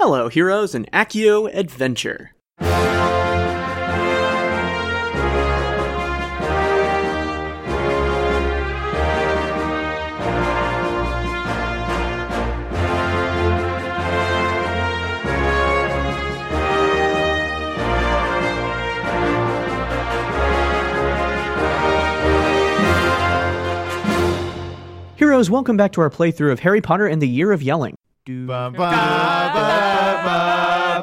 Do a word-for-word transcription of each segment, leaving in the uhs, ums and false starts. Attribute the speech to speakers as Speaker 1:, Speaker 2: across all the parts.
Speaker 1: Hello, heroes, and Accio Adventure. Heroes, welcome back to our playthrough of Harry Potter and the Year of Yelling.
Speaker 2: Ba, ba, ba, ba,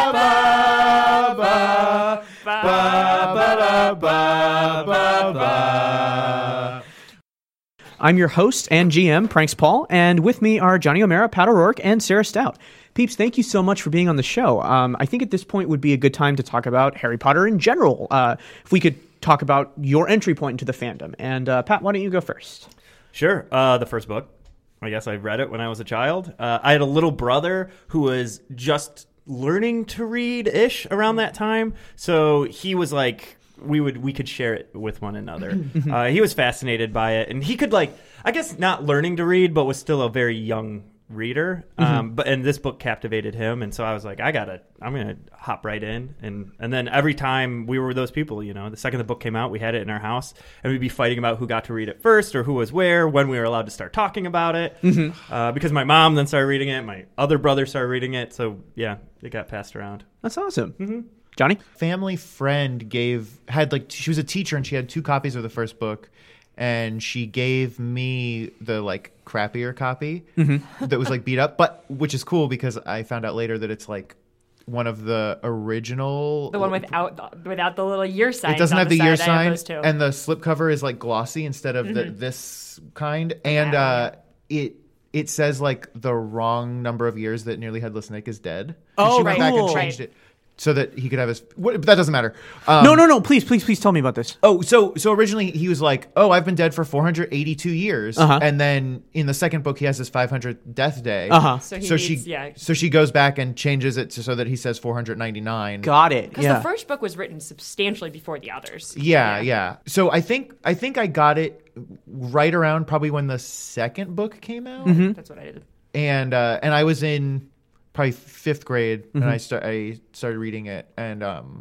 Speaker 2: ba, ba, ba, ba, ba, ba.
Speaker 1: I'm your host and G M, Pranks Paul, and with me are Johnny O'Mara, Pat O'Rourke, and Sarah Stout. Peeps, thank you so much for being on the show. Um, I think at this point would be a good time to talk about Harry Potter in general. Uh, if we could talk about your entry point into the fandom. And uh, Pat, why don't you go first?
Speaker 3: Sure. Uh, the first book. I guess I read it when I was a child. Uh, I had a little brother who was just learning to read-ish around that time. So he was like, we would we could share it with one another. uh, he was fascinated by it. And he could like, I guess not learning to read, but was still a very young reader. Um, mm-hmm. But and this book captivated him. And so I was like, I gotta, I'm going to hop right in. And, and then every time we were those people, you know, the second the book came out, we had it in our house and we'd be fighting about who got to read it first or who was where, when we were allowed to start talking about it. Mm-hmm. Uh, because my mom then started reading it. My other brother started reading it. So yeah, it got passed around.
Speaker 1: That's awesome.
Speaker 3: Mm-hmm.
Speaker 1: Johnny?
Speaker 2: Family friend gave, had like, she was a teacher and she had two copies of the first book. And she gave me the like crappier copy mm-hmm. that was like beat up, but which is cool because I found out later that it's like one of the original.
Speaker 4: The one without without the little year sign.
Speaker 2: It doesn't have the, the year sign,
Speaker 4: to.
Speaker 2: and the slipcover is like glossy instead of mm-hmm. the, this kind. And yeah, uh, yeah. it it says like the wrong number of years that Nearly Headless Nick is dead.
Speaker 1: Oh,
Speaker 2: she
Speaker 1: right.
Speaker 2: went back
Speaker 1: cool.
Speaker 2: and changed
Speaker 4: right.
Speaker 2: it. So that he could have his... What, but that doesn't matter. Um,
Speaker 1: no, no, no. Please, please, please tell me about this.
Speaker 2: Oh, so so originally he was like, oh, I've been dead for four hundred eighty-two years.
Speaker 1: Uh-huh.
Speaker 2: And then in the second book, he has his five hundredth death day.
Speaker 1: Uh-huh.
Speaker 4: So, he
Speaker 2: so
Speaker 4: needs,
Speaker 2: she
Speaker 4: yeah.
Speaker 2: so she goes back and changes it to, so that he says four hundred ninety-nine.
Speaker 1: Got it.
Speaker 4: Because
Speaker 1: yeah.
Speaker 4: the first book was written substantially before the others.
Speaker 2: Yeah, yeah, yeah. So I think I think I got it right around probably when the second book came out.
Speaker 1: Mm-hmm.
Speaker 4: That's what I did.
Speaker 2: And uh, and I was in... probably fifth grade,
Speaker 1: mm-hmm.
Speaker 2: and I start I started reading it, and um,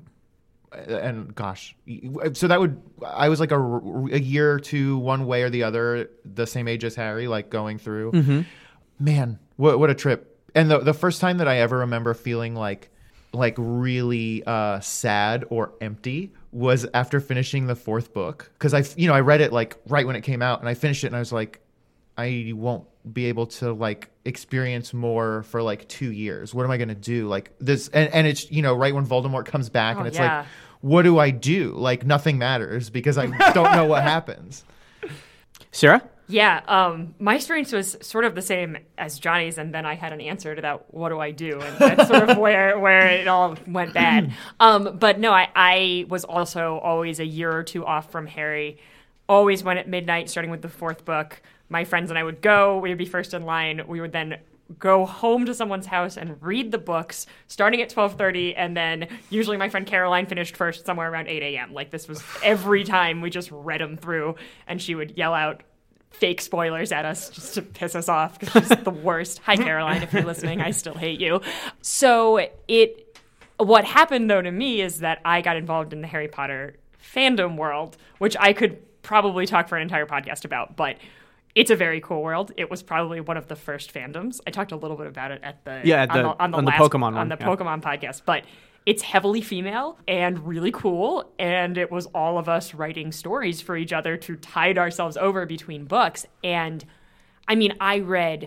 Speaker 2: and gosh, so that would I was like a, a year or two one way or the other, the same age as Harry, like going through.
Speaker 1: Mm-hmm.
Speaker 2: Man, what what a trip! And the the first time that I ever remember feeling like like really uh, sad or empty was after finishing the fourth book, because I you know I read it like right when it came out, and I finished it, and I was like, I won't be able to like experience more for like two years. What am I going to do? Like this, and, and it's, you know, right when Voldemort comes back,
Speaker 4: oh,
Speaker 2: and it's
Speaker 4: yeah.
Speaker 2: like, what do I do? Like nothing matters because I don't know what happens.
Speaker 1: Sarah?
Speaker 4: Yeah, um, my experience was sort of the same as Johnny's, and then I had an answer to that, what do I do? And that's sort of where, where it all went bad. Um, but no, I, I was also always a year or two off from Harry, always went at midnight, starting with the fourth book. My friends and I would go, we would be first in line, we would then go home to someone's house and read the books, starting at twelve thirty, and then usually my friend Caroline finished first somewhere around eight a.m. Like this was every time we just read them through, and she would yell out fake spoilers at us just to piss us off, because she's the worst. Hi, Caroline, if you're listening, I still hate you. So it, what happened though to me is that I got involved in the Harry Potter fandom world, which I could probably talk for an entire podcast about, but it's a very cool world. It was probably one of the first fandoms. I talked a little bit about it at the
Speaker 1: yeah at the,
Speaker 4: on the, on the,
Speaker 1: on
Speaker 4: last,
Speaker 1: the Pokemon
Speaker 4: on
Speaker 1: one,
Speaker 4: the
Speaker 1: yeah.
Speaker 4: Pokemon podcast, but it's heavily female and really cool. And it was all of us writing stories for each other to tide ourselves over between books. And I mean, I read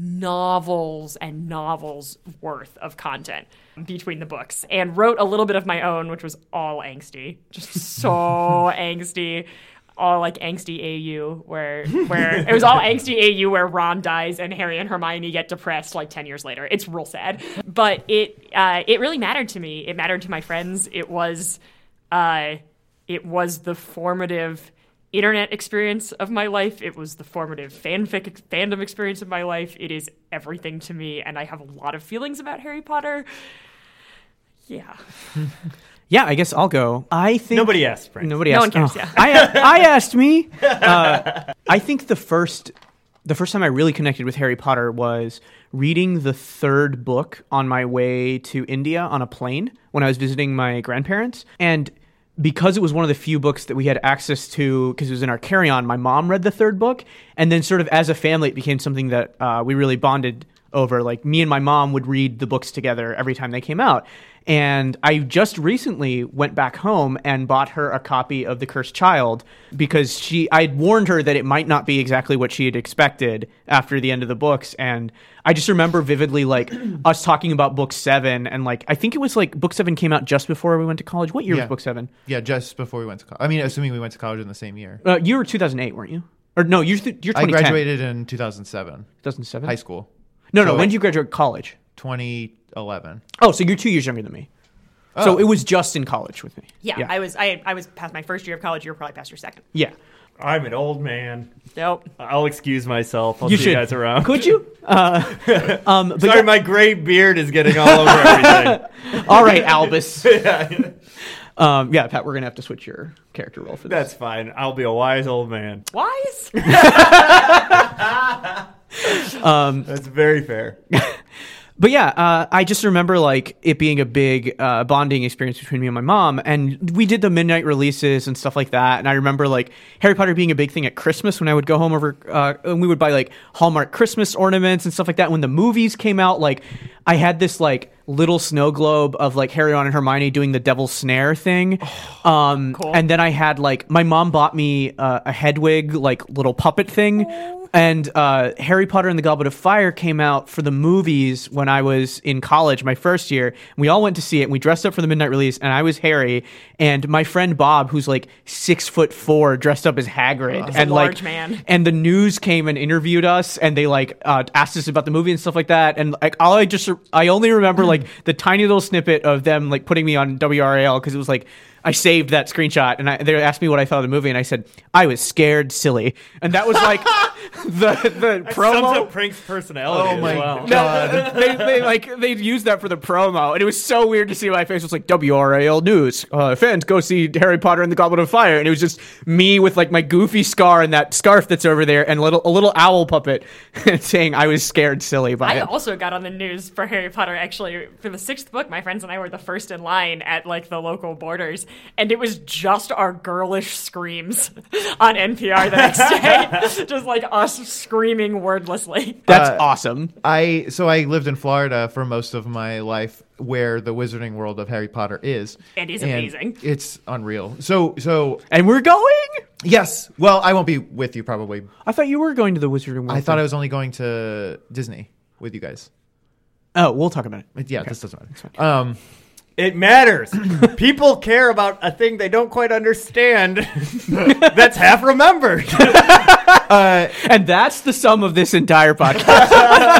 Speaker 4: novels and novels worth of content between the books and wrote a little bit of my own, which was all angsty, just so angsty. All like angsty A U, where where it was all angsty A U, where Ron dies and Harry and Hermione get depressed like ten years later. It's real sad, but it uh, it really mattered to me. It mattered to my friends. It was uh, it was the formative internet experience of my life. It was the formative fanfic fandom experience of my life. It is everything to me, and I have a lot of feelings about Harry Potter. Yeah.
Speaker 1: Yeah, I guess I'll go. I think
Speaker 3: Nobody asked, Frank.
Speaker 1: Nobody
Speaker 4: no
Speaker 1: asked.
Speaker 4: one cares,
Speaker 1: oh.
Speaker 4: yeah.
Speaker 1: I, I asked me. Uh, I think the first the first time I really connected with Harry Potter was reading the third book on my way to India on a plane when I was visiting my grandparents. And because it was one of the few books that we had access to, because it was in our carry-on, my mom read the third book. And then sort of as a family, it became something that uh, we really bonded over. Like, me and my mom would read the books together every time they came out. And I just recently went back home and bought her a copy of The Cursed Child because she I had warned her that it might not be exactly what she had expected after the end of the books. And I just remember vividly, like, us talking about book seven. And, like, I think it was, like, book seven came out just before we went to college. What year
Speaker 2: Yeah.
Speaker 1: was book seven?
Speaker 2: Yeah, just before we went to college. I mean, assuming we went to college in the same year.
Speaker 1: Uh, you were two thousand eight, weren't you? Or no, you're, th- you're
Speaker 2: I
Speaker 1: twenty ten.
Speaker 2: graduated in two thousand seven,
Speaker 1: two thousand seven?
Speaker 2: high school.
Speaker 1: No, no,
Speaker 2: So,
Speaker 1: when did you graduate college?
Speaker 2: twenty eleven.
Speaker 1: Oh, so you're two years younger than me. So
Speaker 2: Oh.
Speaker 1: it was just in college with me.
Speaker 4: Yeah, I was I, I was past my first year of college. You were probably past your second.
Speaker 1: Yeah.
Speaker 3: I'm an old man.
Speaker 4: Nope.
Speaker 3: I'll excuse myself. I'll
Speaker 1: You
Speaker 3: see
Speaker 1: should.
Speaker 3: you guys around.
Speaker 1: Could you? Uh, um, but
Speaker 3: Sorry,
Speaker 1: yeah-
Speaker 3: my gray beard is getting all over everything.
Speaker 1: all right, Albus.
Speaker 3: Yeah,
Speaker 1: Um, yeah, Pat, we're going to have to switch your character role for this.
Speaker 3: that's fine. I'll be a wise old man.
Speaker 4: Wise?
Speaker 1: Um,
Speaker 3: That's very fair.
Speaker 1: But yeah, uh, I just remember like it being a big uh, bonding experience between me and my mom, and we did the midnight releases and stuff like that. And I remember like Harry Potter being a big thing at Christmas when I would go home over, uh, and we would buy like Hallmark Christmas ornaments and stuff like that. When the movies came out, like I had this like little snow globe of like Harry, Ron, and Hermione doing the Devil's Snare thing. Um,
Speaker 4: Cool.
Speaker 1: And then I had like my mom bought me uh, a Hedwig like little puppet thing. And uh, Harry Potter and the Goblet of Fire came out for the movies when I was in college, my first year. We all went to see it, and we dressed up for the midnight release, and I was Harry. And my friend Bob, who's like six foot four, dressed up as Hagrid.
Speaker 4: He's a
Speaker 1: and
Speaker 4: large
Speaker 1: like,
Speaker 4: man.
Speaker 1: And the news came and interviewed us, and they like uh, asked us about the movie and stuff like that. And like all I just, I only remember like the tiny little snippet of them like putting me on W R A L because it was like, I saved that screenshot, and I, they asked me what I thought of the movie, and I said I was scared silly, and that was like the the
Speaker 3: Sums
Speaker 1: promo.
Speaker 3: up Prank's personality.
Speaker 2: Oh
Speaker 3: as
Speaker 2: my
Speaker 3: well.
Speaker 2: God.
Speaker 1: No, they, they like they used that for the promo, and it was so weird to see my face. It was like W R A L News uh, fans go see Harry Potter and the Goblet of Fire, and it was just me with like my goofy scar and that scarf that's over there, and a little a little owl puppet saying I was scared silly by
Speaker 4: I
Speaker 1: it.
Speaker 4: also got on the news for Harry Potter. Actually, for the sixth book, my friends and I were the first in line at like the local Borders, and it was just our girlish screams on N P R the next day, just like us screaming wordlessly.
Speaker 1: That's
Speaker 2: Uh,
Speaker 1: awesome.
Speaker 2: I so I lived in Florida for most of my life, where the Wizarding World of Harry Potter is.
Speaker 4: And he's amazing.
Speaker 2: It's unreal. So so
Speaker 1: And we're going.
Speaker 2: yes. Well, I won't be with you probably.
Speaker 1: I thought you were going to the Wizarding World.
Speaker 2: I thought
Speaker 1: thing.
Speaker 2: I was only going to Disney with you guys.
Speaker 1: Oh, we'll talk about it.
Speaker 2: But yeah, this doesn't matter. Um,
Speaker 3: It matters. People care about a thing they don't quite understand. That's half remembered.
Speaker 1: And that's the sum of this entire podcast.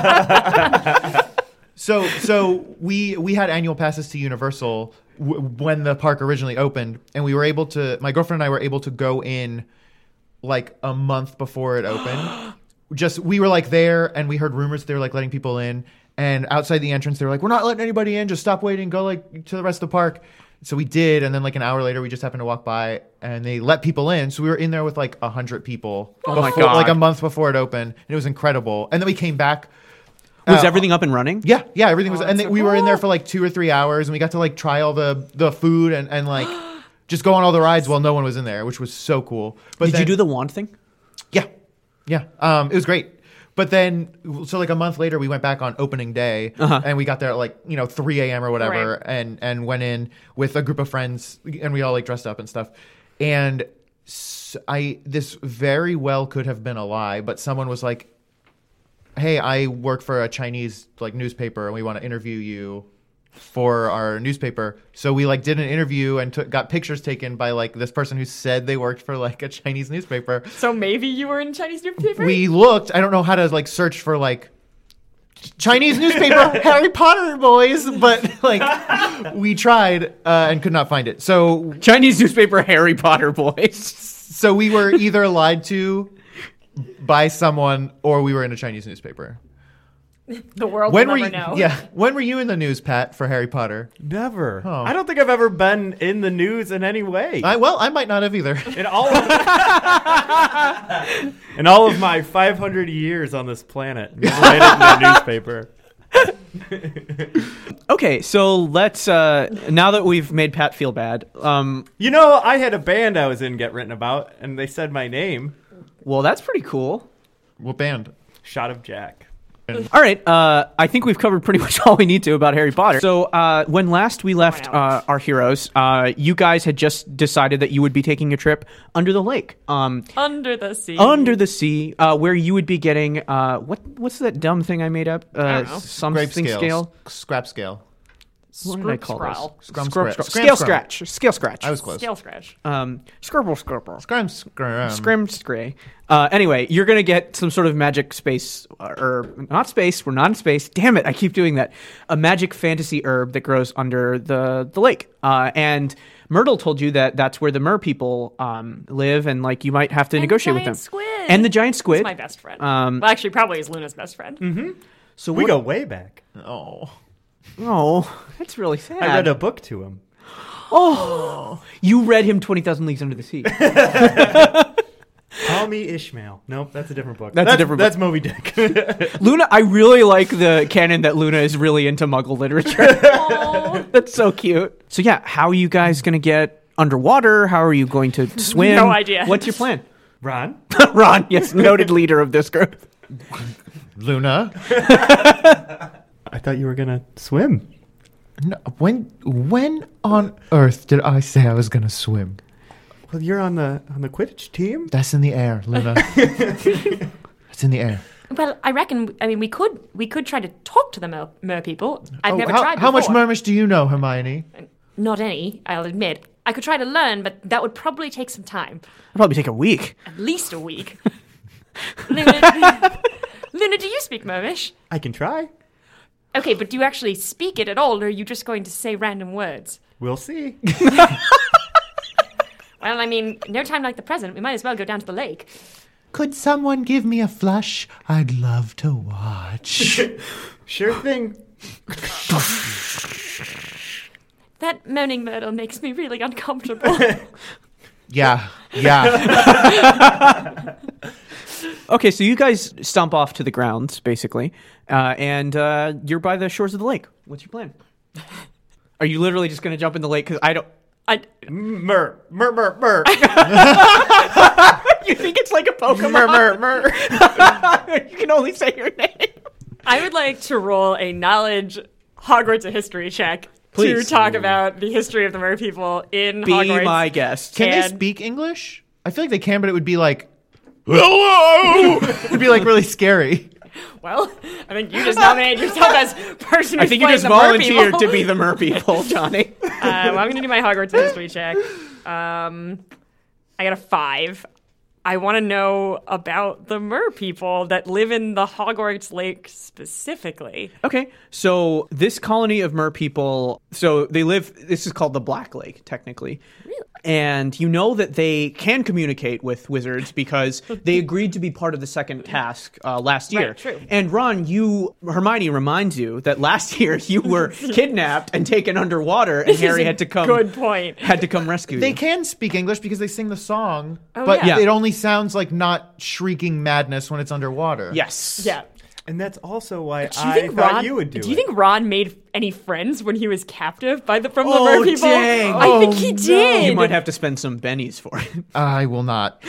Speaker 2: so so we we had annual passes to Universal w- when the park originally opened, and we were able to. My girlfriend and I were able to go in like a month before it opened. Just we were like there, and we heard rumors they were like letting people in. And outside the entrance, they were like, "We're not letting anybody in. Just stop waiting. Go like to the rest of the park." So we did, and then like an hour later, we just happened to walk by, and they let people in. So we were in there with like a hundred people.
Speaker 1: Oh my
Speaker 2: before-
Speaker 1: God.
Speaker 2: Like a month before it opened, and it was incredible. And then we came back.
Speaker 1: Was
Speaker 2: Uh,
Speaker 1: everything up and running?
Speaker 2: Yeah, yeah, everything was,
Speaker 4: Oh,
Speaker 2: and
Speaker 4: that's
Speaker 2: then
Speaker 4: so
Speaker 2: we were in
Speaker 4: cool.
Speaker 2: there for like two or three hours, and we got to like try all the the food and and like just go on all the rides while no one was in there, which was so cool. But
Speaker 1: Did
Speaker 2: then,
Speaker 1: you do the wand thing?
Speaker 2: Yeah, yeah, um, it was great. But then, so like a month later, we went back on opening day,
Speaker 1: Uh-huh.
Speaker 2: and we got there at like you know three a.m. or whatever,
Speaker 4: Right.
Speaker 2: and and went in with a group of friends, and we all like dressed up and stuff. And s I this very well could have been a lie, but someone was like, "Hey, I work for a Chinese like newspaper, and we want to interview you for our newspaper." So we like did an interview and took got pictures taken by like this person who said they worked for like a Chinese newspaper.
Speaker 4: So maybe you were in Chinese newspaper?
Speaker 2: We looked. I don't know how to like search for like Chinese newspaper Harry Potter boys, but like we tried uh, and could not find it. So
Speaker 1: Chinese newspaper Harry Potter boys.
Speaker 2: so we were either lied to by someone or we were in a Chinese newspaper.
Speaker 4: The world
Speaker 2: When
Speaker 4: will
Speaker 2: were
Speaker 4: never
Speaker 2: you?
Speaker 4: know.
Speaker 2: Yeah. When were you in the news, Pat, for Harry Potter?
Speaker 3: Never.
Speaker 2: Oh.
Speaker 3: I don't think I've ever been in the news in any way.
Speaker 2: I well, I might not have either.
Speaker 3: in all of, in all of my five hundred years on this planet, never made it in a newspaper.
Speaker 1: Okay, so let's uh now that we've made Pat feel bad, um
Speaker 3: You know, I had a band I was in get written about, and they said my name.
Speaker 1: well, that's pretty cool.
Speaker 2: What band?
Speaker 3: Shot of Jack.
Speaker 1: All right, uh, I think we've covered pretty much all we need to about Harry Potter. So uh, when last we left uh, our heroes, uh, you guys had just decided that you would be taking a trip under the lake, um,
Speaker 4: Under the sea.
Speaker 1: under the sea, uh, where you would be getting uh, what? What's that dumb thing I made up? Uh,
Speaker 4: I don't know.
Speaker 1: Something
Speaker 2: Grape scale.
Speaker 1: scale.
Speaker 2: S- Scrap scale.
Speaker 1: What did I call
Speaker 4: Scroll.
Speaker 1: this?
Speaker 2: Scrum
Speaker 1: Scrub-
Speaker 2: scratch.
Speaker 1: scrub-
Speaker 2: Scram
Speaker 1: Scale
Speaker 2: scrum.
Speaker 1: scratch. Scale scratch.
Speaker 2: I was close.
Speaker 4: Scale scratch.
Speaker 1: Um, scribble scribble.
Speaker 2: Scram scram.
Speaker 1: Scrim scray. Uh, anyway, you're gonna get some sort of magic space, uh, herb, not space. We're not in space. Damn it! I keep doing that. A magic fantasy herb that grows under the the lake. Uh, and Myrtle told you that that's where the mer people um, live, and like you might have to
Speaker 4: And the
Speaker 1: negotiate with them.
Speaker 4: giant squid.
Speaker 1: And the giant squid.
Speaker 4: He's my best friend.
Speaker 1: Um,
Speaker 4: well, actually, probably is Luna's best friend.
Speaker 1: Mm-hmm. So
Speaker 3: We
Speaker 1: what-
Speaker 3: go way back.
Speaker 2: Oh.
Speaker 1: Oh, that's really sad.
Speaker 3: I read a book to him.
Speaker 1: Oh, you read him Twenty Thousand Leagues Under the Sea.
Speaker 3: Call Me Ishmael. Nope, that's a different book.
Speaker 1: That's a different book.
Speaker 3: That's Moby Dick.
Speaker 1: Luna, I really like the canon that Luna is really into Muggle literature. That's so cute. So yeah, how are you guys going to get underwater? How are you going to swim?
Speaker 4: No idea.
Speaker 1: What's your plan?
Speaker 3: Ron?
Speaker 1: Ron, yes, noted leader of this group.
Speaker 2: Luna.
Speaker 3: I thought you were going to swim.
Speaker 2: No, when when on earth did I say I was gonna swim?
Speaker 3: Well, you're on the on the Quidditch team.
Speaker 2: That's in the air, Luna. It's in the air.
Speaker 4: Well, I reckon. I mean, we could we could try to talk to the mer, mer people. I've
Speaker 2: Oh,
Speaker 4: never
Speaker 2: how,
Speaker 4: tried.
Speaker 2: how much
Speaker 4: before.
Speaker 2: Murmish do you know, Hermione?
Speaker 4: Not any. I'll admit. I could try to learn, but that would probably take some time.
Speaker 1: It'll probably take a week.
Speaker 4: At least a week. Luna, Luna, do you speak Mermish?
Speaker 3: I can try.
Speaker 4: Okay, but do you actually speak it at all, or are you just going to say random words?
Speaker 3: We'll see.
Speaker 4: Well, I mean, no time like the present. We might as well go down to the lake.
Speaker 2: Could someone give me a flush? I'd love to watch.
Speaker 3: Sure thing.
Speaker 4: That moaning myrtle makes me really uncomfortable.
Speaker 2: Yeah, yeah.
Speaker 1: Okay, so you guys stomp off to the grounds, basically, uh, and uh, you're by the shores of the lake. What's your plan? Are you literally just going to jump in the lake? Because I don't...
Speaker 4: I,
Speaker 3: Mur, mur, mur, mur.
Speaker 1: You think it's like a Pokemon?
Speaker 3: Mur, mur, mur.
Speaker 1: You can only say your name.
Speaker 4: I would like to roll a knowledge Hogwarts a history check
Speaker 1: Please.
Speaker 4: to talk about the history of the mer people in
Speaker 1: Be
Speaker 4: Hogwarts.
Speaker 1: my guest.
Speaker 2: Can they
Speaker 4: And-
Speaker 2: speak English? I feel like they can, but it would be like, hello! It'd be like really scary.
Speaker 4: Well, I think you just nominated yourself as person.
Speaker 1: I
Speaker 4: who's
Speaker 1: think you
Speaker 4: playing
Speaker 1: just
Speaker 4: the mer
Speaker 1: volunteered
Speaker 4: people.
Speaker 1: to be the mer people, Johnny.
Speaker 4: Uh, well, I'm going to do my Hogwarts history check. Um, I got a five. I want to know about the mer people that live in the Hogwarts Lake specifically.
Speaker 1: Okay, so this colony of mer people, so they live, this is called the Black Lake, technically.
Speaker 4: Really?
Speaker 1: And you know that they can communicate with wizards because they agreed to be part of the second task uh, last year.
Speaker 4: Right, true.
Speaker 1: And Ron, you, Hermione reminds you that last year you were kidnapped and taken underwater, and
Speaker 4: This is
Speaker 1: Harry
Speaker 4: a
Speaker 1: had to come.
Speaker 4: Good point.
Speaker 1: Had to come rescue
Speaker 2: They
Speaker 1: you.
Speaker 2: can speak English because they sing the song,
Speaker 4: Oh,
Speaker 2: but
Speaker 4: yeah.
Speaker 1: Yeah.
Speaker 2: it only sounds like not shrieking madness when it's underwater.
Speaker 1: Yes.
Speaker 4: Yeah.
Speaker 3: And that's also why
Speaker 4: Do you
Speaker 3: I
Speaker 4: think
Speaker 3: thought
Speaker 4: Ron?
Speaker 3: you would do,
Speaker 4: do you
Speaker 3: it.
Speaker 4: think Ron made any friends when he was captive by the from the
Speaker 1: Oh,
Speaker 4: mer people?
Speaker 1: dang.
Speaker 4: I think he
Speaker 1: Oh,
Speaker 4: did.
Speaker 1: You might have to spend some bennies for it.
Speaker 2: I will not.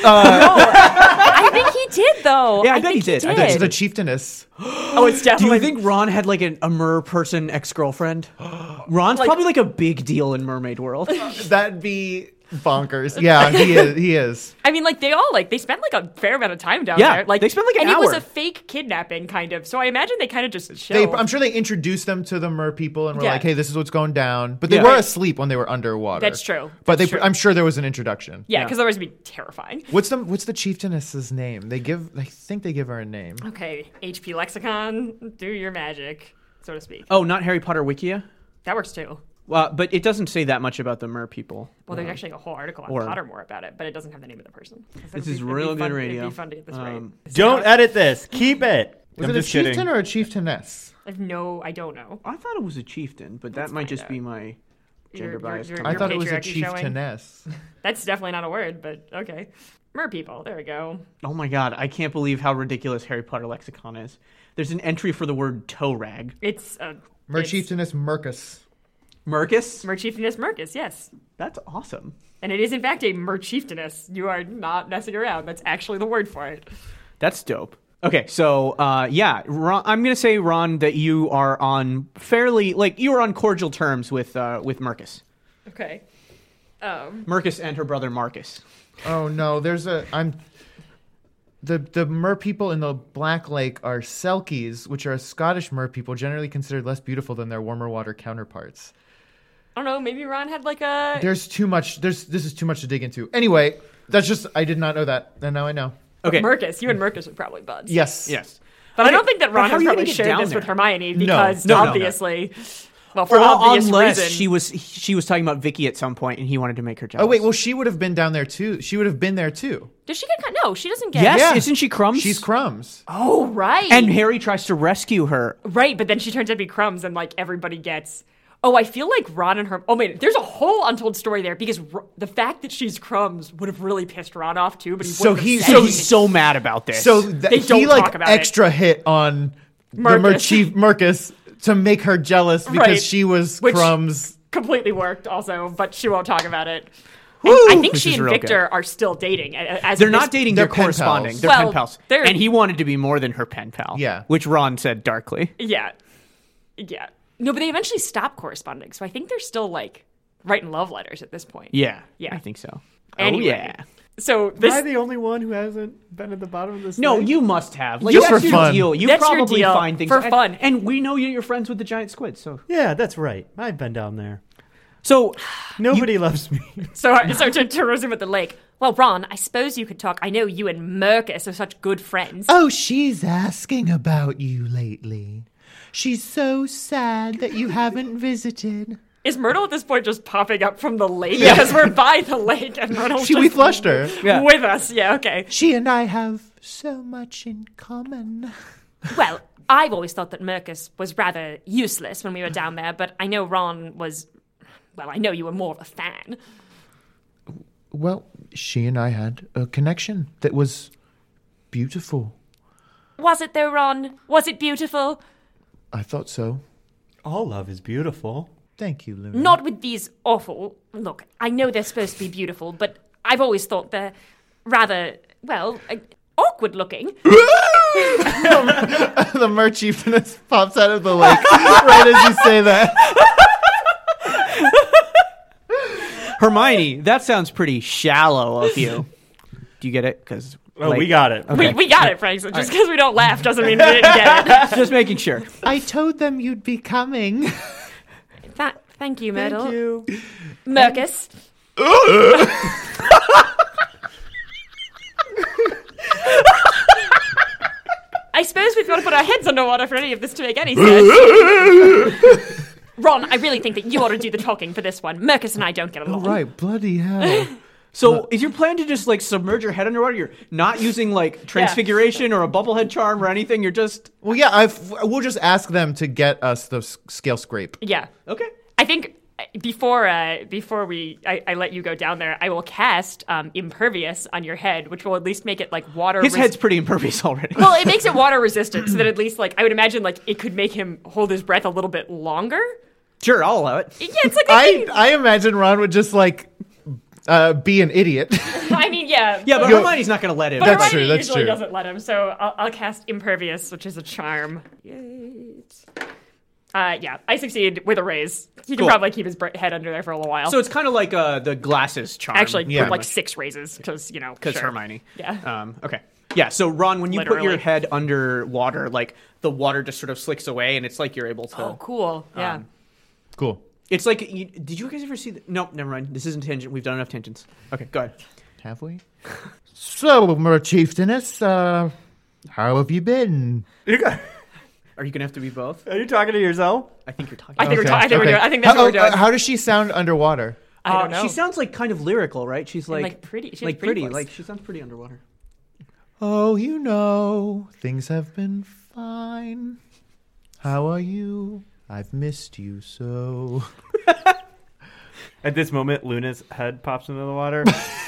Speaker 4: I think he did though.
Speaker 1: Yeah, I bet
Speaker 4: think
Speaker 1: he did. I
Speaker 2: It's
Speaker 1: bet he
Speaker 2: the chieftainess.
Speaker 4: Oh, it's
Speaker 1: Do
Speaker 4: definitely.
Speaker 1: you think Ron had like an, a mer person ex-girlfriend? Ron's probably like a big deal in mermaid world.
Speaker 2: That'd be bonkers. Yeah, he is. He is.
Speaker 4: I mean, like they all like they spent like a fair amount of time down
Speaker 1: Yeah,
Speaker 4: there. Like
Speaker 1: they spent, like, an
Speaker 4: and it was
Speaker 1: hour.
Speaker 4: a fake kidnapping, kind of. So I imagine they kind of just
Speaker 2: They,
Speaker 4: chilled.
Speaker 2: I'm sure they introduced them to the mer people and were
Speaker 4: Yeah.
Speaker 2: like, "Hey, this is what's going down." But they
Speaker 1: Yeah.
Speaker 2: were asleep when they were underwater.
Speaker 4: That's true.
Speaker 2: But
Speaker 4: That's
Speaker 2: they,
Speaker 4: true.
Speaker 2: I'm sure there was an introduction.
Speaker 4: yeah,
Speaker 1: Yeah.
Speaker 4: because otherwise it'd be terrifying.
Speaker 2: What's the What's the chieftainess's name? They give. I think they give her a name.
Speaker 4: Okay, H P lexicon, do your magic, so to speak.
Speaker 1: Oh, not Harry Potter Wikia?
Speaker 4: That works too.
Speaker 1: Uh, but it doesn't say that much about the mer people.
Speaker 4: Well, there's actually a whole article on
Speaker 1: or-
Speaker 4: Pottermore about it, but it doesn't have the name of the person.
Speaker 1: This is real good radio.
Speaker 4: It'd be fun to get this
Speaker 1: Um,
Speaker 4: right.
Speaker 3: Don't edit this. Keep it.
Speaker 2: Was
Speaker 3: I'm
Speaker 2: it a
Speaker 3: just kidding.
Speaker 2: chieftain or a chieftainess?
Speaker 4: I have no, I don't know.
Speaker 1: I thought it was a chieftain, but that
Speaker 4: Let's
Speaker 1: might
Speaker 4: find
Speaker 1: just
Speaker 4: out.
Speaker 1: be my gender
Speaker 4: Your-
Speaker 1: bias.
Speaker 4: your-
Speaker 1: coming
Speaker 2: I
Speaker 4: your
Speaker 1: out.
Speaker 2: thought it was a
Speaker 4: patriarchy showing.
Speaker 2: chieftainess.
Speaker 4: That's definitely not a word, but okay. Mer people. There we go.
Speaker 1: Oh my god, I can't believe how ridiculous Harry Potter lexicon is. There's an entry for the word toe rag.
Speaker 4: It's uh,
Speaker 2: Mer
Speaker 4: it's
Speaker 2: chieftainess Mercus.
Speaker 1: Mercus?
Speaker 4: Merchieftainess Mercus, yes.
Speaker 1: That's awesome.
Speaker 4: And it is, in fact, a merchieftainess. You are not messing around. That's actually the word for it.
Speaker 1: That's dope. Okay, so uh, yeah, Ron, I'm gonna say, Ron, that you are on fairly, like, you are on cordial terms with uh, with Mercus.
Speaker 4: Okay. Um,
Speaker 1: Mercus and her brother Marcus.
Speaker 2: Oh no, there's a I'm the the mer people in the Black Lake are Selkies, which are Scottish mer people generally considered less beautiful than their warmer water counterparts.
Speaker 4: I don't know. Maybe Ron had like a.
Speaker 2: There's too much. There's this is too much to dig into. Anyway, that's just I did not know that, and now I know.
Speaker 1: Okay.
Speaker 4: Mercus. You and Mercus are probably buds.
Speaker 2: Yes.
Speaker 1: Yes.
Speaker 4: But I
Speaker 1: Okay,
Speaker 4: don't think that
Speaker 1: but
Speaker 4: Ron
Speaker 1: how are
Speaker 4: has
Speaker 1: you
Speaker 4: probably
Speaker 1: gonna get
Speaker 4: shared
Speaker 1: down
Speaker 4: this
Speaker 1: there?
Speaker 4: with Hermione
Speaker 2: No.
Speaker 4: because
Speaker 1: No, no, no.
Speaker 4: obviously, well, for
Speaker 1: Well,
Speaker 4: obvious
Speaker 1: unless
Speaker 4: reason.
Speaker 1: she was she was talking about Vicky at some point, and he wanted to make her jealous.
Speaker 2: Oh wait, well she would have been down there too. She would have been there too.
Speaker 4: Does she get? No, she doesn't get.
Speaker 1: yes,
Speaker 2: Yeah.
Speaker 1: isn't she Crumbs?
Speaker 2: She's Crumbs.
Speaker 4: Oh right.
Speaker 1: And Harry tries to rescue her.
Speaker 4: right, but then she turns out to be Crumbs, and like everybody gets. Oh, I feel like Ron and her. Oh, wait, there's a whole untold story there because R- the fact that she's Crumbs would have really pissed Ron off too. But he
Speaker 2: So
Speaker 4: wouldn't have
Speaker 2: he-
Speaker 4: said
Speaker 1: So
Speaker 2: so
Speaker 4: anything.
Speaker 1: he's so mad about this.
Speaker 2: So th-
Speaker 4: They
Speaker 2: he
Speaker 4: don't
Speaker 2: like
Speaker 4: talk about it.
Speaker 2: extra hit on the
Speaker 4: Mercus.
Speaker 2: mer chief Mercus to make her jealous because
Speaker 4: Right.
Speaker 2: she was
Speaker 4: Which-
Speaker 2: Crumbs.
Speaker 4: completely worked also, but she won't talk about it.
Speaker 1: Woo!
Speaker 4: And I think
Speaker 1: Which
Speaker 4: she
Speaker 1: is
Speaker 4: and
Speaker 1: real
Speaker 4: Victor
Speaker 1: good.
Speaker 4: are still dating. a- a- As
Speaker 1: They're
Speaker 4: of
Speaker 1: not
Speaker 4: this-
Speaker 1: dating,
Speaker 2: They're
Speaker 1: they're,
Speaker 2: pen
Speaker 1: corresponding.
Speaker 2: pals.
Speaker 1: They're
Speaker 4: Well,
Speaker 1: pen pals.
Speaker 4: they're-
Speaker 1: And he wanted to be more than her pen pal.
Speaker 2: Yeah.
Speaker 1: Which Ron said darkly.
Speaker 4: Yeah, yeah. No, but they eventually stopped corresponding, so I think they're still like writing love letters at this point.
Speaker 1: Yeah.
Speaker 4: Yeah.
Speaker 1: I think so.
Speaker 4: Anyway.
Speaker 1: Oh, yeah.
Speaker 4: So
Speaker 3: Am I
Speaker 4: this
Speaker 3: the only one who hasn't been at the bottom of this?
Speaker 1: No,
Speaker 3: thing?
Speaker 1: you must have. Like,
Speaker 2: Just
Speaker 1: that's
Speaker 2: for
Speaker 1: your
Speaker 2: fun.
Speaker 1: deal. You
Speaker 4: That's your
Speaker 1: probably
Speaker 4: deal.
Speaker 1: find things
Speaker 4: For
Speaker 1: and-
Speaker 4: fun.
Speaker 1: And we know you're friends with the giant squid, so.
Speaker 3: Yeah, that's right. I've been down there.
Speaker 1: So,
Speaker 3: Nobody loves me.
Speaker 4: so so to, to resume at the lake. Well, Ron, I suppose you could talk. I know you and Mercus are such good friends.
Speaker 2: Oh, she's asking about you lately. She's so sad that you haven't visited.
Speaker 4: Is Myrtle at this point just popping up from the lake because we're by the lake and Myrtle's
Speaker 2: She
Speaker 4: just
Speaker 2: we flushed her.
Speaker 1: Yeah.
Speaker 4: with us? Yeah, okay.
Speaker 2: She and I have so much in common.
Speaker 4: Well, I've always thought that Mercus was rather useless when we were down there, but I know Ron was. Well, I know you were more of a fan.
Speaker 2: Well, she and I had a connection that was beautiful.
Speaker 4: Was it though, Ron? Was it beautiful?
Speaker 2: I thought so.
Speaker 3: All love is beautiful.
Speaker 2: Thank you, Luna.
Speaker 4: Not with these awful. Look, I know they're supposed to be beautiful, but I've always thought they're rather, well, uh, awkward looking.
Speaker 2: The mer chieftainess pops out of the lake right as you say that.
Speaker 1: Hermione, that sounds pretty shallow of you. Do you get it? Because
Speaker 3: Oh, we got it.
Speaker 1: Okay.
Speaker 4: We, we got it, Frank. So just because we don't laugh doesn't mean we didn't get it.
Speaker 1: Just making sure.
Speaker 2: I told them you'd be coming.
Speaker 4: That, thank you, Myrtle.
Speaker 3: Thank you.
Speaker 4: Mercus. I suppose we've got to put our heads underwater for any of this to make any sense. Ron, I really think that you ought to do the talking for this one. Mercus and I don't get along.
Speaker 2: Right, bloody hell.
Speaker 1: So, is your plan to just like submerge your head underwater? You're not using like transfiguration or a bubblehead charm or anything. You're just
Speaker 2: Well, yeah, I've, we'll just ask them to get us the s- scale scrape.
Speaker 4: Yeah.
Speaker 1: okay.
Speaker 4: I think uh, before uh, before we I, I let you go down there, I will cast um, impervious on your head, which will at least make it like water.
Speaker 1: His
Speaker 4: res-
Speaker 1: head's pretty impervious already.
Speaker 4: well, it makes it water resistant, so that at least like I would imagine like it could make him hold his breath a little bit longer.
Speaker 1: Sure, I'll allow it.
Speaker 4: Yeah, it's like a
Speaker 2: I,
Speaker 4: thing.
Speaker 2: I imagine Ron would just like uh, be an idiot.
Speaker 4: I mean, yeah.
Speaker 1: Yeah, but
Speaker 2: Yo-
Speaker 1: Hermione's not going to let him.
Speaker 4: But
Speaker 2: That's
Speaker 4: Hermione
Speaker 2: true, that's
Speaker 4: usually
Speaker 2: true.
Speaker 4: doesn't let him, so I'll, I'll cast impervious, which is a charm. Yes. Uh, yeah, I succeed with a raise. He can
Speaker 1: Cool.
Speaker 4: probably keep his br- head under there for a little while.
Speaker 1: So it's kind of like uh, the glasses charm.
Speaker 4: actually,
Speaker 2: Yeah.
Speaker 4: with like six raises because you know
Speaker 1: because
Speaker 4: sure.
Speaker 1: Hermione.
Speaker 4: Yeah.
Speaker 1: Um, okay. Yeah. So Ron, when you put your
Speaker 4: Literally.
Speaker 1: head under water, like the water just sort of slicks away, and it's like you're able to.
Speaker 4: Oh, cool. Yeah.
Speaker 1: Um,
Speaker 2: Cool.
Speaker 1: It's like, you, did you guys ever see? The, no, never mind. This isn't tangent. We've done enough tangents. Okay, go ahead.
Speaker 2: Have we? So, mer chieftainess, uh, how have you been?
Speaker 3: You got-
Speaker 1: Are you gonna have to be both?
Speaker 3: Are you talking to yourself?
Speaker 1: I think you're talking.
Speaker 4: I think
Speaker 2: Okay,
Speaker 4: we're. Ta- I think
Speaker 2: okay.
Speaker 4: we're doing. I think that's
Speaker 2: how,
Speaker 4: what we're doing.
Speaker 2: uh, how does she sound underwater?
Speaker 4: I don't
Speaker 1: Uh,
Speaker 4: know.
Speaker 1: She sounds like kind of lyrical, right? She's like,
Speaker 4: like pretty. She's
Speaker 1: like
Speaker 4: pretty.
Speaker 1: pretty.
Speaker 4: voice.
Speaker 1: Like she sounds pretty underwater.
Speaker 2: Oh, you know, things have been fine. How are you? I've missed you so.
Speaker 3: At this moment, Luna's head pops into the water.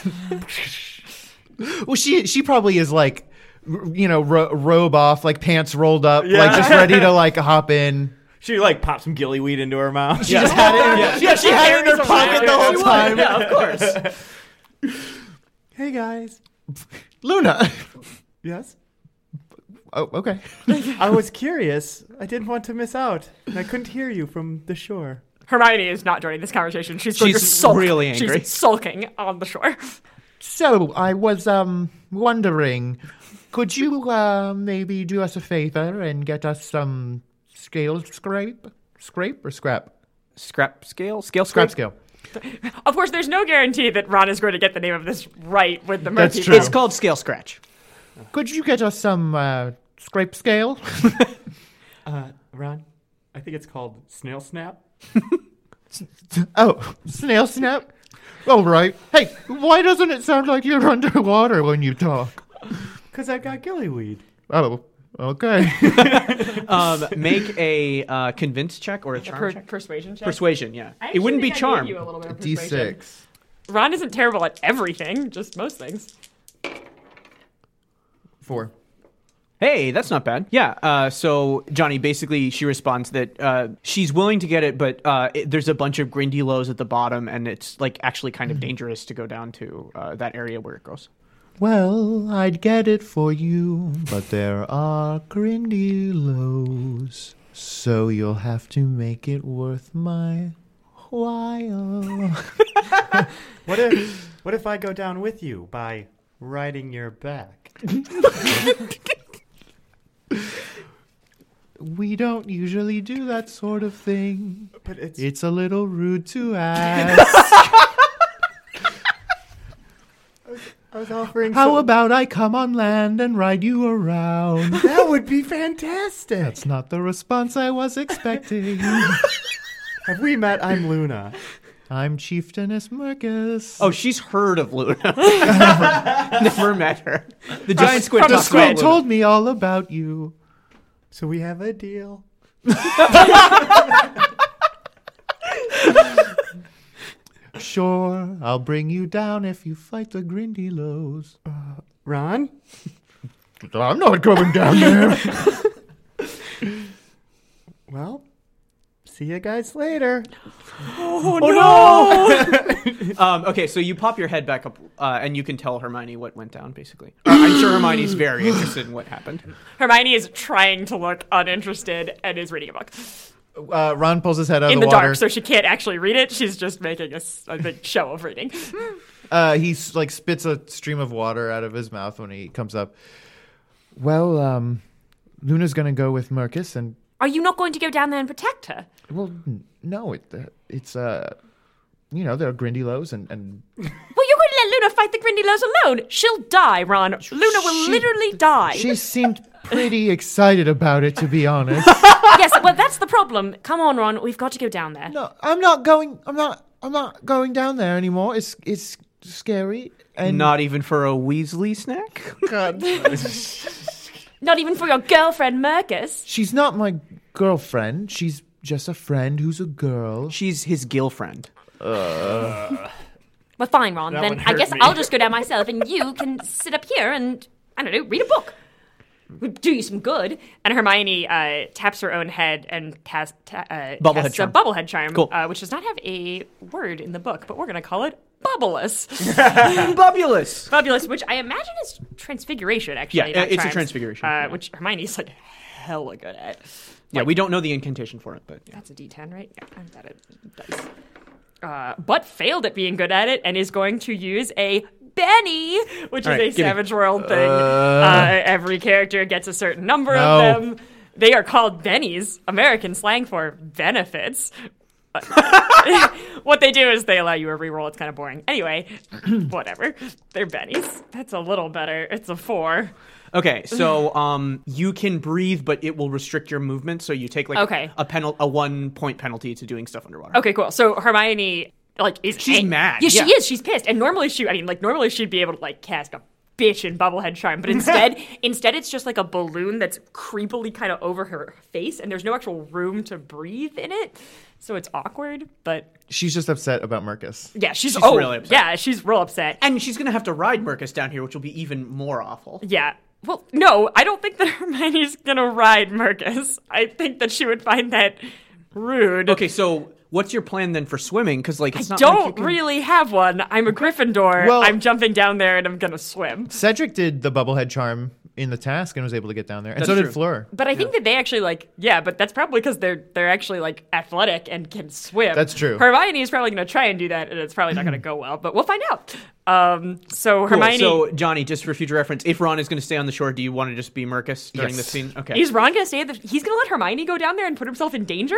Speaker 2: Well, she she probably is like, r- you know, ro- robe off, like pants rolled up,
Speaker 3: Yeah.
Speaker 2: like just ready to like hop in.
Speaker 3: She like pops some gillyweed into her mouth.
Speaker 2: She just had it. In her,
Speaker 3: Yeah.
Speaker 2: yeah, she had it in her pocket the whole time.
Speaker 1: Yeah, of course.
Speaker 3: Hey guys.
Speaker 2: Luna.
Speaker 3: Yes.
Speaker 2: Oh, okay.
Speaker 3: I was curious. I didn't want to miss out, and I couldn't hear you from the shore.
Speaker 4: Hermione is not joining this conversation. She's going
Speaker 1: She's
Speaker 4: to sulk.
Speaker 1: really angry.
Speaker 4: She's sulking on the shore.
Speaker 2: So I was um wondering, could you uh, maybe do us a favor and get us some scale scrape, scrape or scrap,
Speaker 1: Scrap scale? Scale
Speaker 2: scrap
Speaker 1: scrape?
Speaker 2: scale?
Speaker 4: Of course, there's no guarantee that Ron is going to get the name of this right with the
Speaker 2: That's
Speaker 4: Murphy.
Speaker 2: true.
Speaker 1: It's called scale scratch.
Speaker 2: Could you get us some uh, scrape scale?
Speaker 3: Uh, Ron, I think it's called snail snap.
Speaker 2: Oh, snail snap. All right. Hey, why doesn't it sound like you're underwater when you talk?
Speaker 3: Cause I got gillyweed.
Speaker 2: Oh, okay.
Speaker 1: Um, make a uh, convince check or a charm
Speaker 4: Per-
Speaker 1: check.
Speaker 4: persuasion check.
Speaker 1: Persuasion, yeah.
Speaker 4: I
Speaker 1: It wouldn't be
Speaker 4: actually think I
Speaker 1: charm.
Speaker 4: gave you a little bit of
Speaker 2: D
Speaker 4: persuasion.
Speaker 2: six.
Speaker 4: Ron isn't terrible at everything, just most things.
Speaker 2: Four.
Speaker 1: Hey, that's not bad. Yeah. Uh, so Johnny, basically, she responds that uh, she's willing to get it, but uh, it, there's a bunch of grindylows at the bottom, and it's like actually kind of dangerous to go down to uh, that area where it goes.
Speaker 2: Well, I'd get it for you, but there are grindylows, so you'll have to make it worth my while.
Speaker 3: What if what if I go down with you by riding your back?
Speaker 2: We don't usually do that sort of thing.
Speaker 3: But it's
Speaker 2: It's a little rude to ask.
Speaker 3: I was offering.
Speaker 2: How
Speaker 3: some-
Speaker 2: about I come on land and ride you around?
Speaker 3: that would be fantastic.
Speaker 2: That's not the response I was expecting.
Speaker 3: Have we met? I'm Luna.
Speaker 2: I'm Chieftainess Mercus.
Speaker 1: Oh, she's heard of Luna. never, never met her. The giant squid
Speaker 4: from
Speaker 1: talks
Speaker 4: Squid
Speaker 1: about Luna.
Speaker 2: told me all about you.
Speaker 3: So we have a deal.
Speaker 2: Sure, I'll bring you down if you fight the Grindylows.
Speaker 3: Ron?
Speaker 2: I'm not going down there.
Speaker 3: Well, see you guys later.
Speaker 1: Um, okay, so you pop your head back up, uh, and you can tell Hermione what went down, basically. Uh, I'm sure Hermione's very interested in what happened.
Speaker 4: Hermione is trying to look uninterested and is reading a book
Speaker 2: Uh, Ron pulls his head out
Speaker 4: in
Speaker 2: of
Speaker 4: the,
Speaker 2: the, water.
Speaker 4: dark, so she can't actually read it. She's just making a, s- a big show of reading.
Speaker 2: Uh, he s- like spits a stream of water out of his mouth when he comes up. Well, um, Luna's gonna go with Mercus, and
Speaker 4: Are you not going to go down there and protect her?
Speaker 2: well, n- no, it uh, it's uh, you know, there are Grindylows, and and
Speaker 4: Well, you're going to let Luna fight the Grindylows alone. She'll die, Ron. Luna will
Speaker 2: She-
Speaker 4: literally die.
Speaker 2: she seemed pretty excited about it, to be honest.
Speaker 4: Yes, well, that's the problem. Come on, Ron. We've got to go down there.
Speaker 2: No, I'm not going. I'm not. I'm not going down there anymore. It's it's scary and
Speaker 1: Not even for a Weasley snack?
Speaker 2: God.
Speaker 4: Not even for your girlfriend, Mercus.
Speaker 2: She's not my girlfriend. She's just a friend who's a girl.
Speaker 1: She's his girlfriend.
Speaker 4: Well, fine, Ron.
Speaker 3: That
Speaker 4: then
Speaker 3: one
Speaker 4: I
Speaker 3: hurt
Speaker 4: guess
Speaker 3: me.
Speaker 4: I'll just go down myself, and you can sit up here and, I don't know, read a book. Would do you some good. And Hermione uh, taps her own head and has ta- uh,
Speaker 1: Bubblehead
Speaker 4: casts
Speaker 1: charm.
Speaker 4: a bubblehead charm,
Speaker 1: Cool.
Speaker 4: uh, which does not have a word in the book, but we're going to call it Bubbleless.
Speaker 1: Bubulous!
Speaker 4: Fabulous, which I imagine is transfiguration, actually.
Speaker 1: Yeah,
Speaker 4: not
Speaker 1: it's a
Speaker 4: charms,
Speaker 1: transfiguration,
Speaker 4: Uh,
Speaker 1: yeah.
Speaker 4: Which Hermione's like hella good at.
Speaker 1: Yeah, we don't know the incantation for it, but yeah.
Speaker 4: That's a D ten, right? Yeah, I've got a dice. Uh, but failed at being good at it and is going to use a Benny, which
Speaker 1: All
Speaker 4: is
Speaker 1: right,
Speaker 4: a
Speaker 1: give me-
Speaker 4: Savage World thing. Uh, every character gets a certain number
Speaker 2: No.
Speaker 4: of them. They are called bennies, American slang for benefits. What they do is they allow you a reroll. It's kind of boring. Anyway, whatever. They're bennies. That's a little better. It's a four.
Speaker 1: Okay, so um, you can breathe, but it will restrict your movement, so you take like
Speaker 4: Okay.
Speaker 1: a penal- a one point penalty to doing stuff underwater.
Speaker 4: Okay, cool. So Hermione, like, is
Speaker 1: She's
Speaker 4: ang-
Speaker 1: mad,
Speaker 4: Yeah, she
Speaker 1: yeah.
Speaker 4: is. She's pissed. And normally she, I mean, like, normally she'd be able to like cast a bitchin' bubblehead charm, but instead, instead it's just like a balloon that's creepily kind of over her face, and there's no actual room to breathe in it, so it's awkward. But
Speaker 2: She's just upset about Marcus.
Speaker 4: yeah, she's,
Speaker 1: She's
Speaker 4: oh
Speaker 1: really upset.
Speaker 4: yeah, she's real upset.
Speaker 1: And she's going to have to ride Mercus down here, which will be even more awful.
Speaker 4: Yeah. Well, no, I don't think that Hermione's gonna ride Mercus. I think that she would find that rude.
Speaker 1: Okay, so what's your plan then for swimming? Because like it's
Speaker 4: I
Speaker 1: not like you
Speaker 4: don't
Speaker 1: can...
Speaker 4: really have one. I'm a Gryffindor.
Speaker 2: Well-
Speaker 4: I'm jumping down there and I'm gonna swim.
Speaker 2: Cedric did the bubblehead charm in the task and was able to get down there, and
Speaker 1: That's
Speaker 2: so
Speaker 1: true.
Speaker 2: did Fleur.
Speaker 4: But I think that they actually like, yeah, but that's probably because they're they're actually like athletic and can swim.
Speaker 2: That's true.
Speaker 4: Hermione is probably going to try and do that, and it's probably not going to go well. But we'll find out. Um, so
Speaker 1: Cool.
Speaker 4: Hermione,
Speaker 1: So Johnny, just for future reference, if Ron is going to stay on the shore, do you want to just be Mercus during
Speaker 2: Yes.
Speaker 1: this scene? Okay.
Speaker 4: is Ron going to stay? At the, he's going to let Hermione go down there and put himself in danger?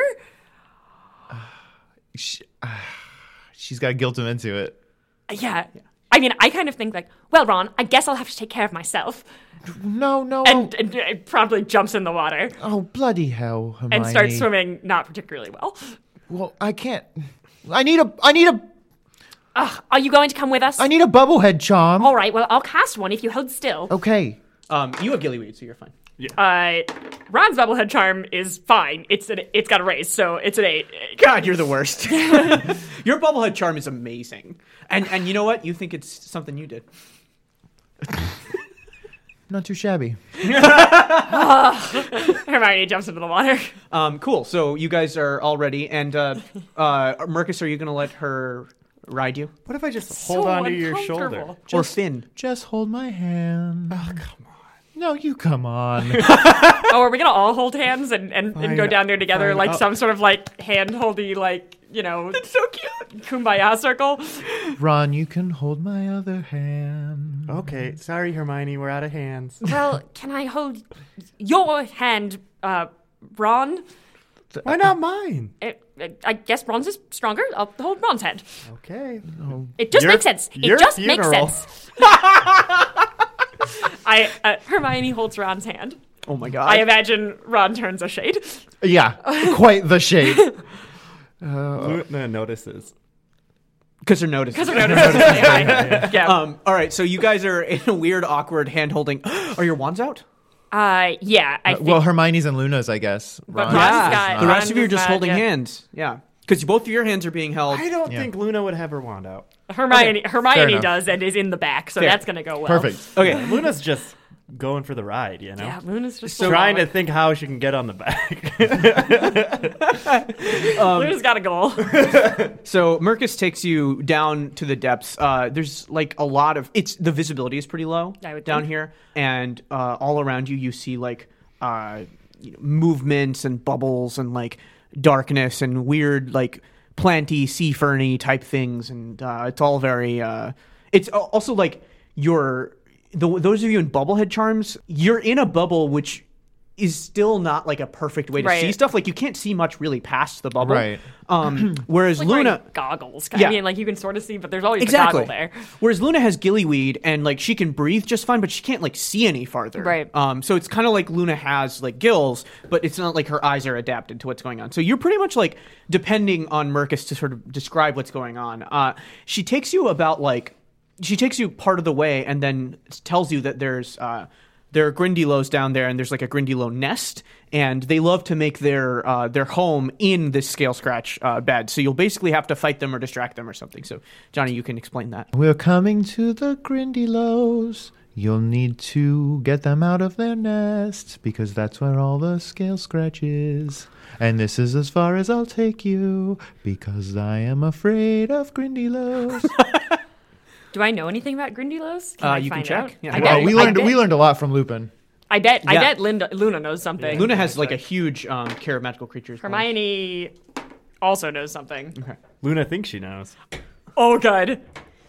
Speaker 2: She, she's got to guilt him into it.
Speaker 4: Yeah. I mean, I kind of think like, well, Ron, I guess I'll have to take care of myself,
Speaker 2: No, no.
Speaker 4: and, and uh, promptly jumps in the water
Speaker 2: oh, oh, bloody hell, Hermione.
Speaker 4: and starts swimming not particularly well.
Speaker 2: Well, I can't. I need a. I need a.
Speaker 4: Ugh, are you going to come with us?
Speaker 2: I need a bubblehead charm.
Speaker 4: All right. Well, I'll cast one if you hold still.
Speaker 2: Okay.
Speaker 1: Um, you have gillyweed, so you're fine.
Speaker 4: Uh, Ron's bubblehead charm is fine. It's an, it's got a raise, so it's an eight.
Speaker 1: God, you're the worst. Your bubblehead charm is amazing, and and you know what? You think it's something you did.
Speaker 2: Not too shabby.
Speaker 4: Hermione jumps into the water.
Speaker 1: Um, cool. So you guys are all ready, and uh, uh, Mercus, are you going to let her ride you,
Speaker 3: What if I just hold
Speaker 4: So
Speaker 3: onto your shoulder?
Speaker 4: uncomfortable.
Speaker 1: or Finn?
Speaker 2: Just hold my hand. Oh, come on. No, you come on.
Speaker 4: Oh, are we gonna all hold hands and, and, and go
Speaker 3: Fine,
Speaker 4: down there together,
Speaker 3: fine.
Speaker 4: like
Speaker 3: I'll-
Speaker 4: some sort of like hand-holdy, like, you know,
Speaker 1: So cute.
Speaker 4: kumbaya circle?
Speaker 2: Ron, you can hold my other hand.
Speaker 3: Okay, sorry, Hermione, we're out of hands.
Speaker 4: Well, can I hold your hand, uh, Ron?
Speaker 3: Why not mine?
Speaker 4: It, it, I guess Ron's is stronger. I'll hold Ron's hand.
Speaker 3: Okay.
Speaker 4: It just
Speaker 3: Your-
Speaker 4: makes sense. It
Speaker 3: your
Speaker 4: just makes
Speaker 3: funeral.
Speaker 4: sense. I uh, Hermione holds Ron's hand.
Speaker 1: Oh my God.
Speaker 4: I imagine Ron turns a shade.
Speaker 2: Yeah, quite the shade.
Speaker 3: Luna notices.
Speaker 1: Because they're noticing.
Speaker 4: Because of notice. Yeah. yeah.
Speaker 1: Um, all right, so you guys are in a weird, awkward hand holding. Are your wands out?
Speaker 4: Uh, yeah. I think.
Speaker 2: Well, Hermione's and Luna's, I guess.
Speaker 4: But
Speaker 2: Ron's
Speaker 4: Ron's
Speaker 2: is
Speaker 4: got-
Speaker 2: not.
Speaker 1: The rest of you are
Speaker 4: Ron's
Speaker 1: just
Speaker 4: not,
Speaker 1: holding
Speaker 4: yeah.
Speaker 1: hands. Yeah. Because both of your hands are being held.
Speaker 3: I don't
Speaker 2: Yeah.
Speaker 3: think Luna would have her wand out.
Speaker 4: Hermione
Speaker 2: Fair
Speaker 4: Hermione
Speaker 2: enough.
Speaker 4: does and is in the back, so
Speaker 1: Fair.
Speaker 4: that's gonna go well.
Speaker 2: Perfect.
Speaker 1: Okay.
Speaker 3: Luna's just going for the ride, you know?
Speaker 4: Yeah, Luna's just
Speaker 1: So-
Speaker 3: Trying to think how she can get on the back.
Speaker 4: Luna's got a goal.
Speaker 1: So Mercus takes you down to the depths. Uh, there's like a lot of it's the visibility is pretty low
Speaker 4: I would
Speaker 1: down
Speaker 4: think.
Speaker 1: here, and uh, all around you you see like uh, you know, movements and bubbles and like darkness and weird like planty sea ferny type things, and uh, it's all very. Uh, it's al- also like you're the those of you in bubblehead charms. You're in a bubble which is still not like a perfect way to
Speaker 4: Right.
Speaker 1: see stuff. Like you can't see much really past the bubble.
Speaker 2: Right.
Speaker 1: Um, whereas
Speaker 4: Like
Speaker 1: Luna.
Speaker 4: wearing goggles.
Speaker 1: Yeah.
Speaker 4: I mean, like you can sort of see, but there's always
Speaker 1: Exactly.
Speaker 4: the goggle there.
Speaker 1: Whereas Luna has gillyweed and like she can breathe just fine, but she can't like see any farther.
Speaker 4: Right.
Speaker 1: Um. So it's kind of like Luna has like gills, but it's not like her eyes are adapted to what's going on. So you're pretty much like depending on Mercus to sort of describe what's going on. Uh, she takes you about like she takes you part of the way and then tells you that there's uh there are Grindylows down there, and there's like a Grindylow nest, and they love to make their uh, their home in this scale scratch uh, bed. So you'll basically have to fight them or distract them or something. So Johnny, you can explain that.
Speaker 2: We're coming to the Grindylows. You'll need to get them out of their nest because that's where all the scale scratch is. And this is as far as I'll take you because I am afraid of Grindylows.
Speaker 4: Do I know anything about Grindylows? Can
Speaker 1: Uh,
Speaker 4: I
Speaker 1: you can
Speaker 4: find
Speaker 1: check.
Speaker 4: out?
Speaker 1: Yeah.
Speaker 4: I
Speaker 1: Well,
Speaker 4: bet,
Speaker 2: we
Speaker 4: I
Speaker 2: learned
Speaker 4: bet,
Speaker 2: we learned a lot from Lupin.
Speaker 4: I bet. I
Speaker 1: Yeah.
Speaker 4: bet Linda Luna knows something.
Speaker 1: Luna has like a huge um, care of magical creatures.
Speaker 4: Hermione also knows something.
Speaker 3: Luna thinks she knows.
Speaker 4: Oh, good.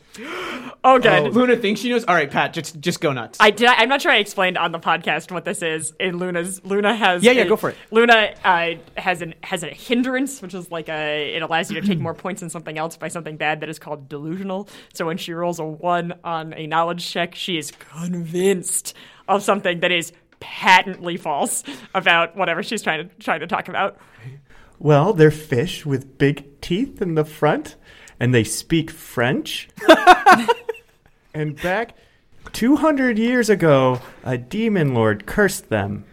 Speaker 4: Oh, good.
Speaker 1: Luna thinks she knows. All right, Pat, just just go nuts.
Speaker 4: I did. I, I'm not sure I explained on the podcast what this is. In Luna's, Luna has.
Speaker 1: Yeah, yeah,
Speaker 4: a-
Speaker 1: go for it.
Speaker 4: Luna uh, has an has a hindrance, which is like a. It allows you to take more points in something else by something bad that is called delusional. So when she rolls a one on a knowledge check, she is convinced of something that is patently false about whatever she's trying to trying to talk about.
Speaker 3: Well, they're fish with big teeth in the front, and they speak French. And back, Two hundred years ago, a demon lord cursed them.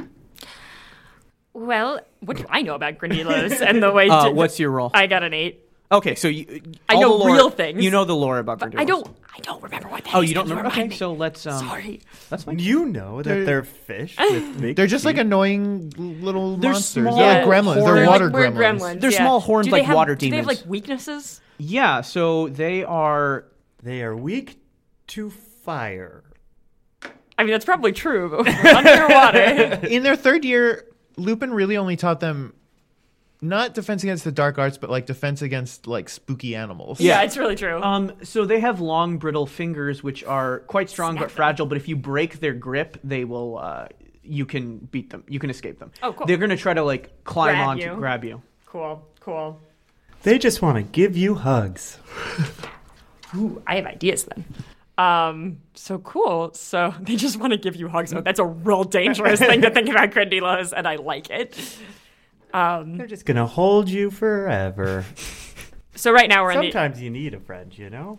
Speaker 4: Well, what do I know about Grindylows and the way
Speaker 1: Uh,
Speaker 4: to...
Speaker 1: what's your roll?
Speaker 4: I got an eight.
Speaker 1: Okay, so you,
Speaker 4: I
Speaker 1: all
Speaker 4: know
Speaker 1: the lore,
Speaker 4: real things.
Speaker 1: You know the lore about
Speaker 4: But
Speaker 1: Grindylows.
Speaker 4: I don't I don't remember what that
Speaker 1: Oh,
Speaker 4: is.
Speaker 1: you don't
Speaker 4: Can
Speaker 1: remember?
Speaker 4: remind
Speaker 1: Okay,
Speaker 4: me?
Speaker 1: so let's. Um,
Speaker 4: Sorry.
Speaker 1: That's fine.
Speaker 3: You know that
Speaker 2: They're-
Speaker 3: they're fish with big
Speaker 2: They're just like
Speaker 3: teeth.
Speaker 2: annoying little
Speaker 1: They're
Speaker 2: monsters.
Speaker 1: small
Speaker 2: They're like gremlins.
Speaker 1: horned-
Speaker 2: They're
Speaker 4: They're
Speaker 2: water
Speaker 4: like weird
Speaker 2: gremlins.
Speaker 4: gremlins.
Speaker 1: They're
Speaker 4: yeah.
Speaker 1: small horned,
Speaker 4: Do they
Speaker 1: like,
Speaker 4: have-
Speaker 1: water
Speaker 4: Do they have
Speaker 1: demons.
Speaker 4: like weaknesses?
Speaker 1: Yeah, so they are.
Speaker 3: They are weak to fire.
Speaker 4: I mean, that's probably true, but we're underwater.
Speaker 2: In their third year, Lupin really only taught them not defense against the dark arts, but like defense against like spooky animals.
Speaker 4: Yeah, it's really true.
Speaker 1: Um, so they have long, brittle fingers, which are quite strong
Speaker 4: Snap
Speaker 1: but
Speaker 4: them.
Speaker 1: fragile. But if you break their grip, they will. Uh, you can beat them. You can escape them.
Speaker 4: Oh, cool.
Speaker 1: They're gonna try to like climb
Speaker 4: Grab
Speaker 1: on to
Speaker 4: you.
Speaker 1: grab you.
Speaker 4: Cool, cool.
Speaker 3: They just want to give you hugs.
Speaker 4: Ooh, I have ideas then. Um, so cool. So they just want to give you hugs. Oh, that's a real dangerous thing to think about Grindylows, and I like it. Um,
Speaker 3: They're just going to hold you forever.
Speaker 4: so right now we're in the...
Speaker 3: Sometimes you need a friend, you know?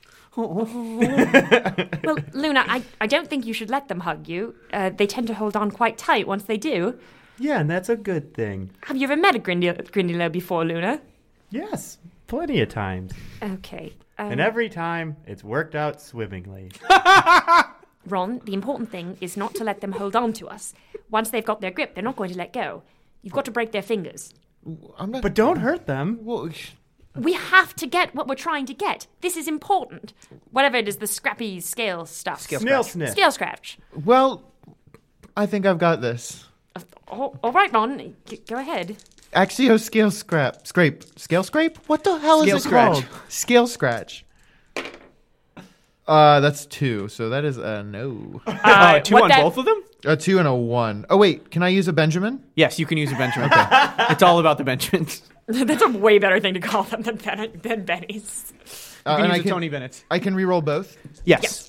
Speaker 4: Well, Luna, I, I don't think you should let them hug you. Uh, they tend to hold on quite tight once they do.
Speaker 3: Yeah, and that's a good thing.
Speaker 4: Have you ever met a Grindy- Grindylow before, Luna?
Speaker 3: Yes, plenty of times.
Speaker 4: Okay. Um,
Speaker 3: And every time, it's worked out swimmingly.
Speaker 4: Ron, the important thing is not to let them hold on to us. Once they've got their grip, they're not going to let go. You've got to break their fingers.
Speaker 2: I'm not.
Speaker 3: But don't hurt them.
Speaker 2: Well,
Speaker 4: We have to get what we're trying to get. This is important. Whatever it is, the scrappy scale stuff.
Speaker 1: Scale
Speaker 3: Snail
Speaker 1: scratch.
Speaker 3: sniff.
Speaker 4: Scale scratch.
Speaker 2: well, I think I've got this.
Speaker 4: Uh, all, all right, Ron, g- go ahead.
Speaker 2: Axio scale scrap scrape scale scrape. What the hell
Speaker 1: Scale
Speaker 2: is it
Speaker 1: scratch.
Speaker 2: called? Scale scratch. Uh, that's two. So that is a no.
Speaker 1: Uh, two
Speaker 4: what
Speaker 1: on
Speaker 4: that-
Speaker 1: both of them?
Speaker 2: A two and a one. Oh wait, can I use a Benjamin?
Speaker 1: Yes, you can use a Benjamin. It's all about the Benjamins.
Speaker 4: That's a way better thing to call them than, ben- than Benny's.
Speaker 2: Uh,
Speaker 1: You can
Speaker 2: and
Speaker 1: use
Speaker 2: I
Speaker 1: a
Speaker 2: can
Speaker 1: Tony Bennett.
Speaker 2: I can reroll both.
Speaker 1: Yes.
Speaker 4: Yes.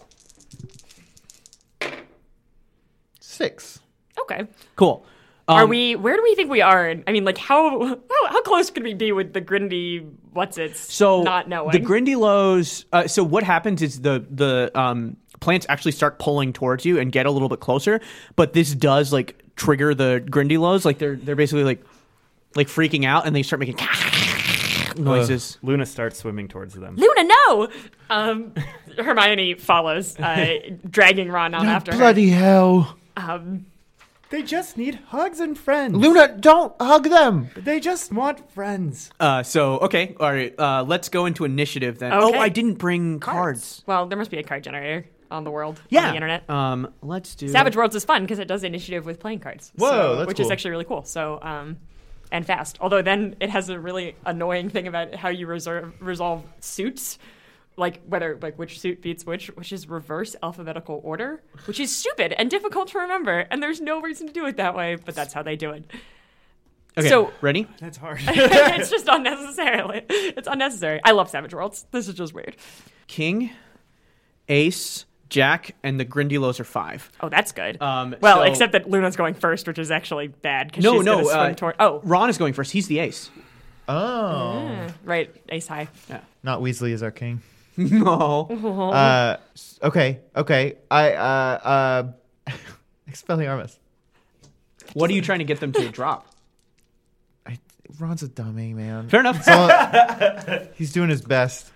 Speaker 2: Six.
Speaker 4: Okay.
Speaker 1: Cool.
Speaker 4: Are
Speaker 1: Um,
Speaker 4: we? Where do we think we are? I mean, like, how how, how close could we be with the Grindy? What's it?
Speaker 1: So
Speaker 4: not knowing
Speaker 1: the Grindylows. Uh, so what happens is the the um, plants actually start pulling towards you and get a little bit closer. But this does like trigger the Grindylows. Like they're they're basically like like freaking out and they start making noises.
Speaker 3: Luna starts swimming towards them.
Speaker 4: Luna, no. Um, Hermione follows, uh, dragging Ron on after
Speaker 2: Bloody hell.
Speaker 4: her. Um,
Speaker 3: They just need hugs and friends.
Speaker 2: Luna, don't hug them.
Speaker 3: They just want friends.
Speaker 1: Uh, so okay, all right. Uh, let's go into initiative then. Oh,
Speaker 4: Okay.
Speaker 1: I didn't bring cards.
Speaker 4: Well, there must be a card generator on the world,
Speaker 1: Yeah.
Speaker 4: on the internet.
Speaker 1: Um, let's do
Speaker 4: Savage Worlds is fun because it does initiative with playing cards.
Speaker 2: Whoa,
Speaker 4: so-
Speaker 2: that's
Speaker 4: which is
Speaker 2: cool.
Speaker 4: actually really cool. So, um, and fast. Although then it has a really annoying thing about how you reserve, resolve suits, like whether like which suit beats which, which is reverse alphabetical order, which is stupid and difficult to remember. And there's no reason to do it that way, but that's how they do it.
Speaker 1: Okay,
Speaker 4: So-
Speaker 1: ready?
Speaker 3: That's hard.
Speaker 4: It's just unnecessarily. It's unnecessary. I love Savage Worlds. This is just weird.
Speaker 1: King, Ace, Jack, and the Grindylows are five.
Speaker 4: Oh, that's good.
Speaker 1: Um,
Speaker 4: well,
Speaker 1: so-
Speaker 4: except that Luna's going first, which is actually bad because
Speaker 1: No,
Speaker 4: she's
Speaker 1: no.
Speaker 4: going to swim
Speaker 1: Uh,
Speaker 4: toward. Oh,
Speaker 1: Ron is going first. He's the ace.
Speaker 2: Oh.
Speaker 4: right. Ace high.
Speaker 2: Not Weasley is our king.
Speaker 1: No.
Speaker 2: Uh, s- okay, okay. I uh uh Expelliarmus.
Speaker 1: What are you trying to get them to drop?
Speaker 2: I, Ron's a dummy, man.
Speaker 1: Fair enough.
Speaker 2: So, he's doing his best.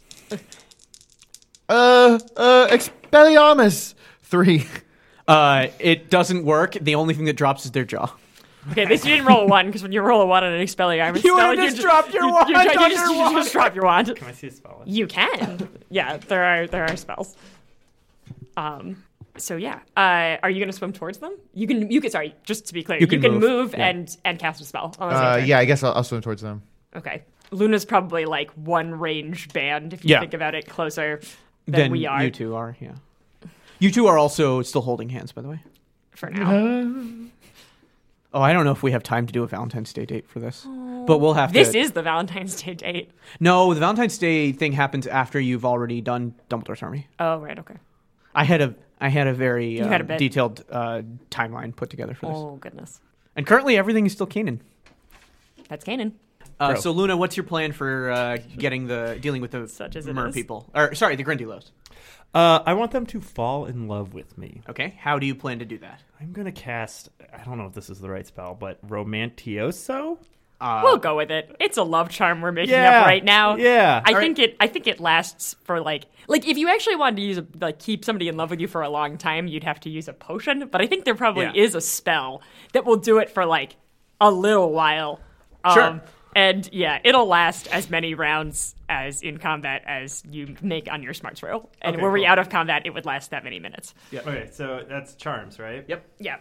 Speaker 2: Uh, uh, Expelliarmus three.
Speaker 1: Uh, it doesn't work. The only thing that drops is their jaw.
Speaker 4: Okay, at least you didn't roll a one because when you roll a one on an Expelliarmus,
Speaker 1: You
Speaker 4: spell,
Speaker 1: would've just dropped your
Speaker 4: you,
Speaker 1: wand
Speaker 4: You, you,
Speaker 1: on
Speaker 4: just,
Speaker 1: your
Speaker 4: you
Speaker 1: wand.
Speaker 4: just drop your wand.
Speaker 3: Can I see a spell?
Speaker 4: You can. Yeah, there are there are spells. Um. So yeah, uh, are you going to swim towards them? You can. You can. Sorry, just to be clear,
Speaker 1: You can move,
Speaker 4: move
Speaker 1: yeah.
Speaker 4: and and cast a spell. On the same
Speaker 2: Uh,
Speaker 4: turn.
Speaker 2: yeah, I guess I'll, I'll swim towards them.
Speaker 4: Okay. Luna's probably like one range band if you
Speaker 1: Yeah.
Speaker 4: think about it closer than
Speaker 1: Then
Speaker 4: we are
Speaker 1: you two are, yeah. You two are also still holding hands, by the way.
Speaker 4: for now.
Speaker 1: Oh, I don't know if we have time to do a Valentine's Day date for this, but we'll have
Speaker 4: This
Speaker 1: to.
Speaker 4: is the Valentine's Day date.
Speaker 1: No, the Valentine's Day thing happens after you've already done Dumbledore's Army.
Speaker 4: Oh right. Okay.
Speaker 1: I had a I had a very
Speaker 4: You
Speaker 1: uh,
Speaker 4: had a bit.
Speaker 1: detailed uh, timeline put together for this,
Speaker 4: Oh goodness.
Speaker 1: and currently everything is still canon.
Speaker 4: That's Kanan.
Speaker 1: Uh,
Speaker 3: Bro.
Speaker 1: so Luna, what's your plan for uh, getting the dealing with the
Speaker 4: Such as it
Speaker 1: mer
Speaker 4: is.
Speaker 1: people? Or sorry, the Grindylows.
Speaker 3: Uh, I want them to fall in love with me.
Speaker 1: Okay, how do you plan to do that?
Speaker 3: I'm going to cast, I don't know if this is the right spell, but Romantioso?
Speaker 1: Uh,
Speaker 4: We'll go with it. It's a love charm we're making
Speaker 3: Yeah,
Speaker 4: up right now.
Speaker 3: yeah.
Speaker 4: I
Speaker 1: All
Speaker 4: think it. I think it lasts for like like if you actually wanted to use a, like keep somebody in love with you for a long time, you'd have to use a potion. But I think there probably
Speaker 1: Yeah.
Speaker 4: is a spell that will do it for like a little while.
Speaker 1: Sure.
Speaker 4: And yeah, it'll last as many rounds as in combat as you make on your smarts roll. And
Speaker 3: Okay,
Speaker 4: were we
Speaker 3: cool.
Speaker 4: out of combat, it would last that many minutes.
Speaker 3: Okay, so that's charms, right?
Speaker 1: Yep.
Speaker 4: Yeah.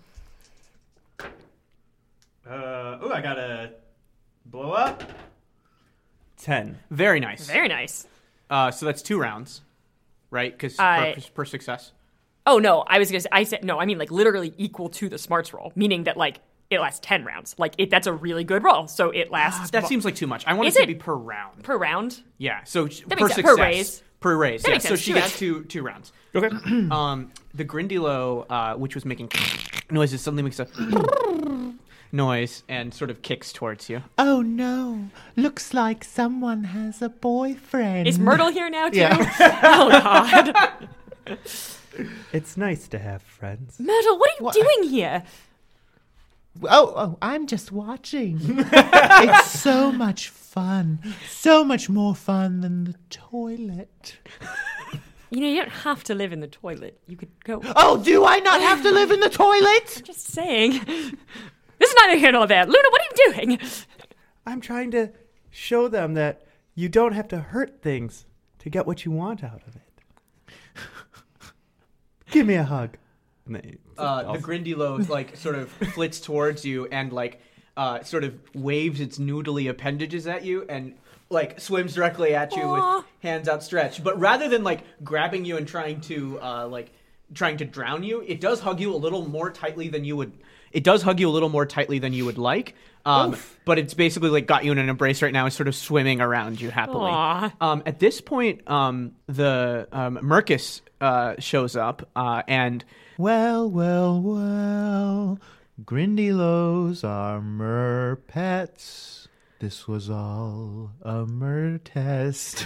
Speaker 3: Uh, oh, I got a blow up. Ten.
Speaker 1: Very nice.
Speaker 4: Very nice.
Speaker 1: Uh, so that's two rounds, right? Because
Speaker 4: I-
Speaker 1: per, per success.
Speaker 4: Oh no, I was gonna say, I said no. I mean like literally equal to the smarts roll, meaning that like it lasts ten rounds. Like it, that's a really good roll. So it lasts
Speaker 1: That seems like too much. I want
Speaker 4: Is
Speaker 1: it to
Speaker 4: it-
Speaker 1: be per round.
Speaker 4: per round.
Speaker 1: Yeah. So per
Speaker 4: makes sense.
Speaker 1: success.
Speaker 4: Per raise.
Speaker 1: Per raise.
Speaker 4: That
Speaker 1: Yeah.
Speaker 4: makes
Speaker 1: So
Speaker 4: sense.
Speaker 1: she
Speaker 4: Two
Speaker 1: gets
Speaker 4: rounds.
Speaker 1: two two rounds.
Speaker 3: Okay.
Speaker 1: Um, the Grindylow, uh, which was making noises, suddenly makes a noise and sort of kicks towards you.
Speaker 2: Oh no! Looks like someone has a boyfriend.
Speaker 4: Is Myrtle here now too?
Speaker 2: Yeah.
Speaker 4: Oh God,
Speaker 3: It's nice to have friends.
Speaker 4: Myrtle, what are you
Speaker 2: What?
Speaker 4: doing here?
Speaker 2: Oh, oh, I'm just watching. It's so much fun. So much more fun than the toilet.
Speaker 4: You know, you don't have to live in the toilet. You could go.
Speaker 2: Oh, do I not have to live in the toilet?
Speaker 4: Just saying. This is neither here nor there. Luna, what are you doing?
Speaker 3: I'm trying to show them that you don't have to hurt things to get what you want out of it. Give me a hug. And they-
Speaker 1: Uh, the Grindylow like sort of flits towards you and like uh, sort of waves its noodly appendages at you and like swims directly at you
Speaker 4: Aw.
Speaker 1: with hands outstretched. But rather than like grabbing you and trying to uh, like trying to drown you, it does hug you a little more tightly than you would. It does hug you a little more tightly than you would like. Um, but it's basically like got you in an embrace right now. It's sort of swimming around you happily.
Speaker 4: Aw.
Speaker 1: Um, at this point, um, the um, Mercus uh, shows up uh, and.
Speaker 2: Well, well, well. Grindylows are mer pets. This was all a mer test.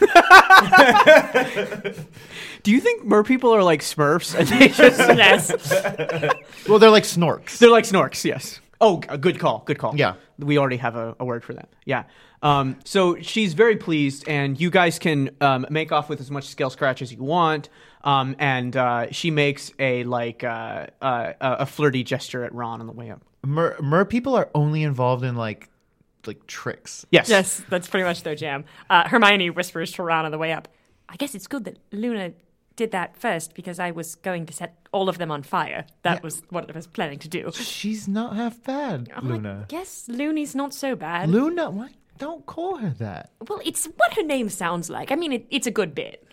Speaker 1: Do you think mer people are like Smurfs and they just
Speaker 4: Yes.
Speaker 2: Well, they're like snorks.
Speaker 1: they're like Snorks? Yes. Oh, a good call. Good call.
Speaker 2: Yeah.
Speaker 1: We already have a, a word for that. Yeah. Um, so she's very pleased, and you guys can um, make off with as much scale scratch as you want. Um, and uh, she makes a like uh, uh, a flirty gesture at Ron on the way up.
Speaker 2: Mer, mer people are only involved in like like tricks.
Speaker 1: Yes.
Speaker 4: Yes, that's pretty much their jam. Uh, Hermione whispers to Ron on the way up, I guess it's good that Luna did that first because I was going to set all of them on fire. That
Speaker 2: Yeah.
Speaker 4: was what I was planning to do.
Speaker 2: She's not half bad,
Speaker 4: I
Speaker 2: Luna.
Speaker 4: guess Looney's not so bad.
Speaker 2: Luna, what? Don't call her that.
Speaker 4: Well, it's what her name sounds like. I mean, it, it's a good bit.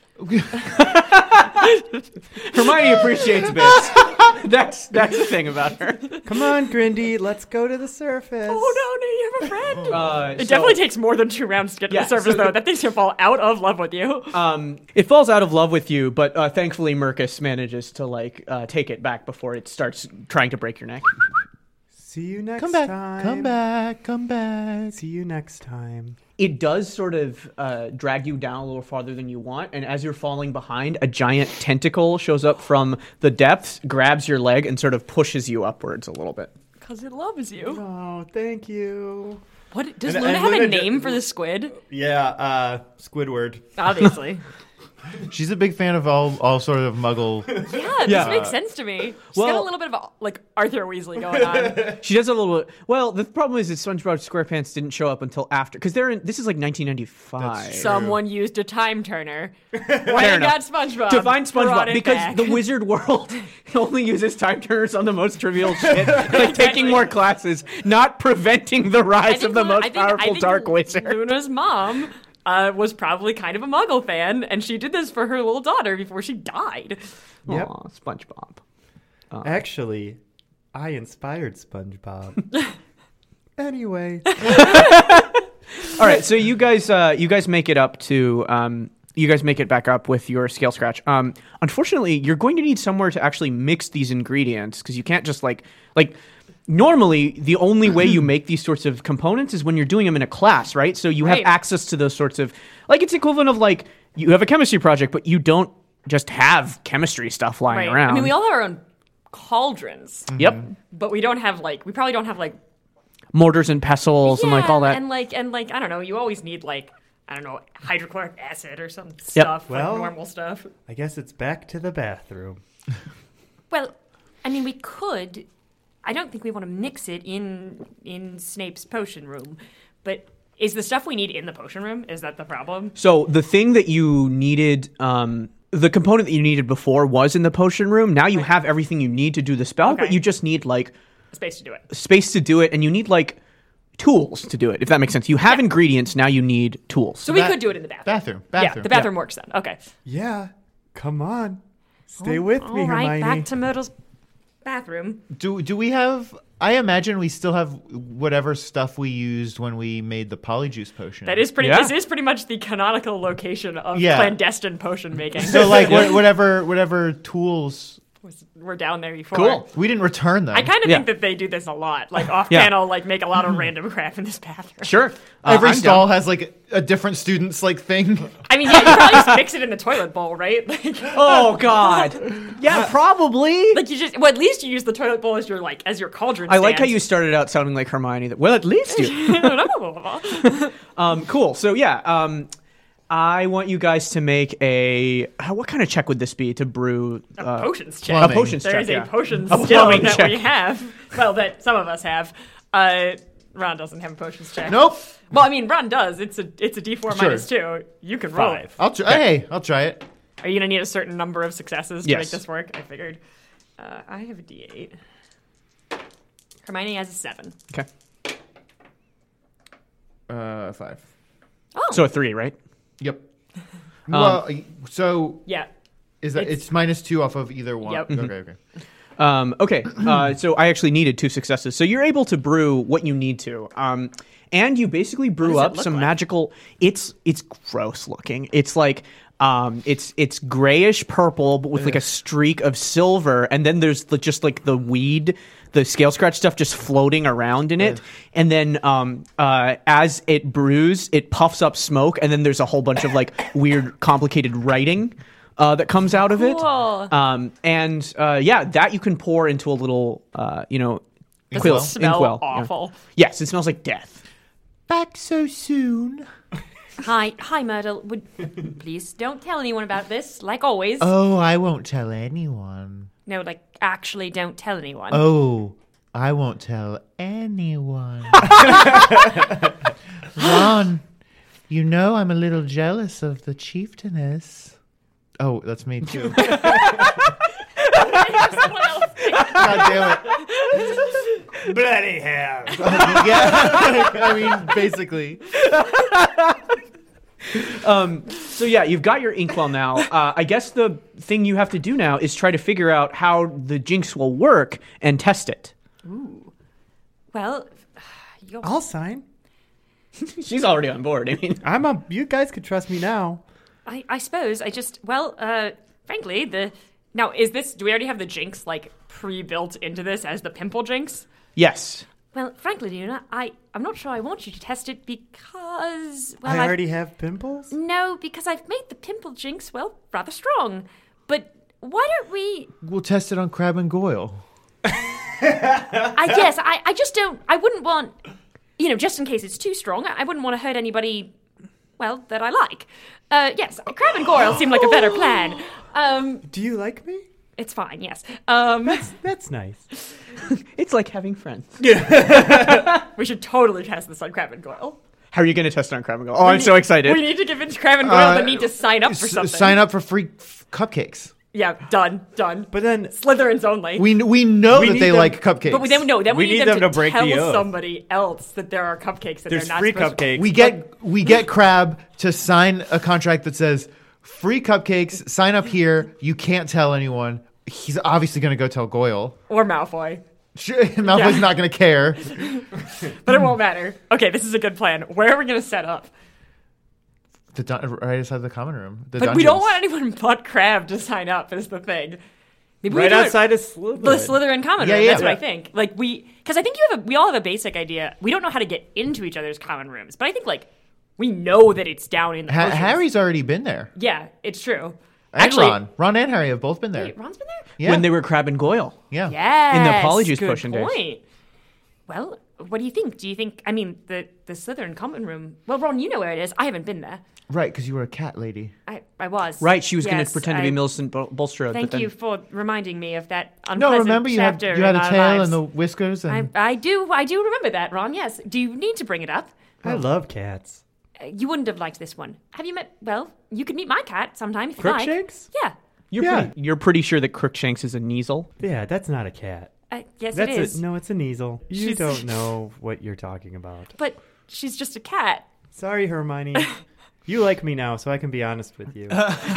Speaker 1: Hermione appreciates bits. that's that's the thing about her.
Speaker 3: Come on, Grindy, let's go to the surface.
Speaker 4: Oh, no, no, you have a friend.
Speaker 1: Uh,
Speaker 4: It
Speaker 1: so-
Speaker 4: definitely takes more than two rounds to get to
Speaker 1: Yeah,
Speaker 4: the surface,
Speaker 1: so-
Speaker 4: though. That thing's gonna fall out of love with you.
Speaker 1: Um, it falls out of love with you, but uh, thankfully Mercus manages to like uh, take it back before it starts trying to break your neck.
Speaker 3: See you next
Speaker 2: Come back.
Speaker 3: time.
Speaker 2: Come back. Come back.
Speaker 3: See you next time.
Speaker 1: It does sort of uh, drag you down a little farther than you want, and as you're falling behind, a giant tentacle shows up from the depths, grabs your leg, and sort of pushes you upwards a little bit.
Speaker 4: Because it loves you.
Speaker 3: Oh, thank you.
Speaker 4: What does
Speaker 3: And-
Speaker 4: Luna
Speaker 3: and
Speaker 4: have
Speaker 3: Luna
Speaker 4: a
Speaker 3: ju-
Speaker 4: name for the squid?
Speaker 3: Yeah, uh, Squidward.
Speaker 4: Obviously.
Speaker 2: She's a big fan of all all sort of muggle.
Speaker 4: Yeah, this
Speaker 1: Yeah.
Speaker 4: makes sense to me. She's got
Speaker 1: Well-
Speaker 4: a little bit of like Arthur Weasley going on.
Speaker 1: She does a little bit. Well, the problem is that SpongeBob SquarePants didn't show up until after, because they're in. This is like nineteen ninety-five.
Speaker 4: Someone used a time turner. Went
Speaker 1: Fair
Speaker 4: and
Speaker 1: enough.
Speaker 4: got SpongeBob.
Speaker 1: To find
Speaker 4: brought
Speaker 1: SpongeBob,
Speaker 4: it
Speaker 1: because
Speaker 4: back.
Speaker 1: the Wizard World only uses time turners on the most trivial shit, like taking more classes, not preventing the
Speaker 4: I
Speaker 1: rise
Speaker 4: think
Speaker 1: of the
Speaker 4: Luna-
Speaker 1: most
Speaker 4: I think- I
Speaker 1: powerful
Speaker 4: think
Speaker 1: dark wizard.
Speaker 4: Luna's mom uh, was probably kind of a Muggle fan, and she did this for her little daughter before she died.
Speaker 3: Yep.
Speaker 1: Aw, SpongeBob.
Speaker 3: Actually, I inspired SpongeBob. Anyway.
Speaker 1: All right, so you guys, uh, you guys make it up to, um, you guys make it back up with your scale scratch. Um, unfortunately, you're going to need somewhere to actually mix these ingredients because you can't just like, like. Normally, the only way you make these sorts of components is when you're doing them in a class, right? So you have
Speaker 4: Right.
Speaker 1: access to those sorts of, like, it's equivalent of like you have a chemistry project, but you don't just have chemistry stuff lying
Speaker 4: Right.
Speaker 1: around.
Speaker 4: I mean, we all have our own cauldrons,
Speaker 1: Yep.
Speaker 4: but we don't have like we probably don't have like
Speaker 1: Mortars and pestles and like all that.
Speaker 4: and like and like I don't know. You always need like I don't know hydrochloric acid or some stuff,
Speaker 3: Well-
Speaker 4: like normal stuff.
Speaker 3: I guess it's back to the bathroom.
Speaker 4: Well, I mean, we could. I don't think we want to mix it in in Snape's potion room, but is the stuff we need in the potion room? Is that the problem?
Speaker 1: So the thing that you needed, um, the component that you needed before was in the potion room. Now you have everything you need to do the spell, but
Speaker 4: Okay.
Speaker 1: you just need like
Speaker 4: Space to do it.
Speaker 1: space to do it, and you need like tools to do it. If that makes sense, you have
Speaker 4: Yeah.
Speaker 1: ingredients. Now you need tools.
Speaker 4: So we
Speaker 2: Ba-
Speaker 4: could do it in the bathroom.
Speaker 2: Bathroom. Bathroom.
Speaker 4: Yeah, the bathroom works then. Okay.
Speaker 3: Yeah, come on. Stay with me,
Speaker 4: All right,
Speaker 3: Hermione.
Speaker 4: back to Myrtle's bathroom.
Speaker 2: Do do we have? I imagine we still have whatever stuff we used when we made the polyjuice potion.
Speaker 4: That is pretty.
Speaker 1: Yeah.
Speaker 4: This is pretty much the canonical location of
Speaker 2: Yeah.
Speaker 4: clandestine potion making.
Speaker 2: So like wha- whatever whatever tools
Speaker 4: Was- we're down there before.
Speaker 1: Cool.
Speaker 2: we didn't return them.
Speaker 4: I kind of
Speaker 1: Yeah.
Speaker 4: think that they do this a lot, like off
Speaker 1: Yeah.
Speaker 4: panel, like make a lot of random crap in this bathroom.
Speaker 1: Sure. Uh,
Speaker 2: Every
Speaker 1: I'm
Speaker 2: stall
Speaker 1: down.
Speaker 2: has like a different student's like thing.
Speaker 4: I mean, yeah, you probably just mix it in the toilet bowl, right? Like,
Speaker 1: Oh God. Yeah, probably.
Speaker 4: like you just, well, at least you use the toilet bowl as your like as your cauldron.
Speaker 1: I like how
Speaker 4: stand.
Speaker 1: you started out sounding like Hermione. That well, at least you. um, cool. So yeah, um, I want you guys to make a. How, what kind of check would this be to brew?
Speaker 4: a
Speaker 1: Uh,
Speaker 4: potions check.
Speaker 1: a
Speaker 2: Plumbing.
Speaker 1: potions
Speaker 4: There
Speaker 1: check.
Speaker 4: is a
Speaker 1: yeah.
Speaker 4: potions
Speaker 1: A
Speaker 4: skill
Speaker 1: plumbing
Speaker 4: that
Speaker 1: check.
Speaker 4: we have. Well, that some of us have. Uh, Ron doesn't have a potions check.
Speaker 2: Nope.
Speaker 4: Well, I mean, Ron does. It's a it's a D four
Speaker 2: Sure.
Speaker 4: minus two. You can roll.
Speaker 3: Five.
Speaker 2: I'll try. Hey, I'll try it.
Speaker 4: Are you gonna need a certain number of successes to
Speaker 1: Yes.
Speaker 4: make this work? I figured. Uh, I have a D eight. Hermione has a seven.
Speaker 1: Okay.
Speaker 2: Uh, five.
Speaker 4: Oh,
Speaker 1: So a three, right?
Speaker 2: Yep. well, so
Speaker 4: yeah.
Speaker 2: is that
Speaker 4: it's-
Speaker 2: it's, minus two off of either one?
Speaker 4: Yep.
Speaker 2: Okay. Okay.
Speaker 1: Um, okay, uh, so I actually needed two successes. So you're able to brew what you need to, um, and you basically brew
Speaker 4: does it
Speaker 1: up
Speaker 4: look
Speaker 1: some
Speaker 4: like?
Speaker 1: magical. It's it's gross looking. It's like um, it's it's grayish purple, but with like a streak of silver, and then there's the, just like the weed, the scale scratch stuff, just floating around in it. And then um, uh, as it brews, it puffs up smoke, and then there's a whole bunch of like weird, complicated writing. Uh, that comes out of it,
Speaker 4: Cool.
Speaker 1: um, and uh, yeah, that you can pour into a little, uh, you know,
Speaker 4: Does
Speaker 1: quill,
Speaker 4: it smell
Speaker 1: inkwell, yeah.
Speaker 4: awful?
Speaker 1: Yes, it smells like death.
Speaker 2: Back so soon.
Speaker 4: Hi, hi, Myrtle. Would please don't tell anyone about this. Like always.
Speaker 2: Oh, I won't tell anyone.
Speaker 4: No, like actually, don't tell anyone.
Speaker 2: Oh, I won't tell anyone. Ron, you know I'm a little jealous of the chieftainess. Oh, that's me too. God
Speaker 4: Someone else.
Speaker 2: damn it.
Speaker 3: Bloody hell.
Speaker 2: Yeah. I mean, basically.
Speaker 1: Um, so yeah, you've got your inkwell now. Uh, I guess the thing you have to do now is try to figure out how the jinx will work and test it.
Speaker 4: Well, you're,
Speaker 3: I'll sign.
Speaker 1: She's already on board. I mean,
Speaker 3: I'm a. You guys could trust me now.
Speaker 4: I, I suppose I just well, uh, frankly, the now is this? Do we already have the jinx like pre-built into this as the pimple jinx?
Speaker 1: yes.
Speaker 4: Well, frankly, Luna, I I'm not sure I want you to test it because well,
Speaker 3: I
Speaker 4: I've-
Speaker 3: already have pimples.
Speaker 4: no, because I've made the pimple jinx well rather strong. But why don't we?
Speaker 2: We'll test it on Crab and Goyle.
Speaker 4: I guess I I just don't. I wouldn't want, you know, just in case it's too strong. I, I wouldn't want to hurt anybody. Well, that I like. Uh, yes, Crab and Goyle seem like a better plan. Um,
Speaker 3: Do you like me?
Speaker 4: it's fine. Yes. Um,
Speaker 3: That's nice.
Speaker 1: It's like having friends.
Speaker 4: we should totally test this on Crab and Goyle.
Speaker 1: How are you going to test it on Crab and Goyle? Oh, I'm so excited.
Speaker 4: We need to convince Crab and Goyle
Speaker 2: Uh,
Speaker 4: they need to sign up for
Speaker 2: S-
Speaker 4: something.
Speaker 2: sign up for free f- cupcakes.
Speaker 4: Yeah, done, done.
Speaker 3: But then
Speaker 4: Slytherins only.
Speaker 2: We we know
Speaker 3: We
Speaker 2: that
Speaker 3: need
Speaker 2: they
Speaker 3: them-
Speaker 2: like cupcakes.
Speaker 4: but we then no, then we,
Speaker 3: We
Speaker 4: need,
Speaker 3: need
Speaker 4: them,
Speaker 3: them
Speaker 4: to,
Speaker 3: to break
Speaker 4: tell
Speaker 3: the oath.
Speaker 4: somebody else that there are cupcakes that
Speaker 3: there's
Speaker 4: they're not
Speaker 3: free
Speaker 4: supposed to-
Speaker 3: cupcakes.
Speaker 2: we get we get Crab to sign a contract that says free cupcakes. Sign up here. You can't tell anyone. He's obviously going to go tell Goyle.
Speaker 4: or Malfoy,
Speaker 2: Sure, Malfoy's
Speaker 4: Yeah.
Speaker 2: not going to care.
Speaker 4: but it won't matter. Okay, this is a good plan. Where are we going to set up?
Speaker 2: The dun- right outside the common room. The
Speaker 4: But we don't
Speaker 2: dungeons.
Speaker 4: want anyone but Crab to sign up. Is the thing. Maybe we
Speaker 3: right
Speaker 4: do it-
Speaker 3: outside of Slytherin.
Speaker 4: the Slytherin common
Speaker 2: Yeah,
Speaker 4: room.
Speaker 2: yeah.
Speaker 4: That's what I
Speaker 2: Yeah.
Speaker 4: think. Like we, because I think you have a, we all have a basic idea. We don't know how to get into each other's common rooms, but I think like we know that it's down in the
Speaker 2: Ha-
Speaker 4: potions.
Speaker 2: Harry's already been there.
Speaker 4: Yeah, it's true.
Speaker 2: And
Speaker 1: Actually-
Speaker 2: Ron. Ron and Harry have both been there.
Speaker 4: Wait, Ron's been there?
Speaker 2: Yeah.
Speaker 1: When they were Crabbe and Goyle.
Speaker 2: yeah.
Speaker 4: Yes.
Speaker 1: In the Polyjuice
Speaker 4: good
Speaker 1: Potion days.
Speaker 4: point. Well, what do you think? Do you think, I mean, the, the Slytherin common room, well, Ron, you know where it is. I haven't been there.
Speaker 2: Right, because you were a cat lady.
Speaker 4: I, I was.
Speaker 1: Right, she was going
Speaker 4: Yes,
Speaker 1: to pretend to be
Speaker 4: I-
Speaker 1: Millicent Bul- Bulstrode.
Speaker 4: Thank
Speaker 1: but then,
Speaker 4: you for reminding me of that
Speaker 2: No,
Speaker 4: unpleasant
Speaker 2: remember you had
Speaker 4: chapter
Speaker 2: you had
Speaker 4: in
Speaker 2: a
Speaker 4: our
Speaker 2: tail
Speaker 4: lives.
Speaker 2: and the whiskers and
Speaker 4: I, I do, I do remember that, Ron. Yes. Do you need to bring it up?
Speaker 3: I love cats.
Speaker 4: Uh, You wouldn't have liked this one. Have you met? Well, you could meet my cat sometime if you like.
Speaker 3: Crookshanks?
Speaker 4: Yeah.
Speaker 1: You're,
Speaker 3: Yeah.
Speaker 1: pretty, you're pretty sure that Crookshanks is a Kneasel?
Speaker 3: Yeah, that's not a cat.
Speaker 4: Uh, yes,
Speaker 3: That's
Speaker 4: it is.
Speaker 3: A, no, it's a Kneasel. You
Speaker 4: She's-
Speaker 3: don't know what you're talking about.
Speaker 4: But she's just a cat.
Speaker 3: Sorry, Hermione. You like me now, so I can be honest with you.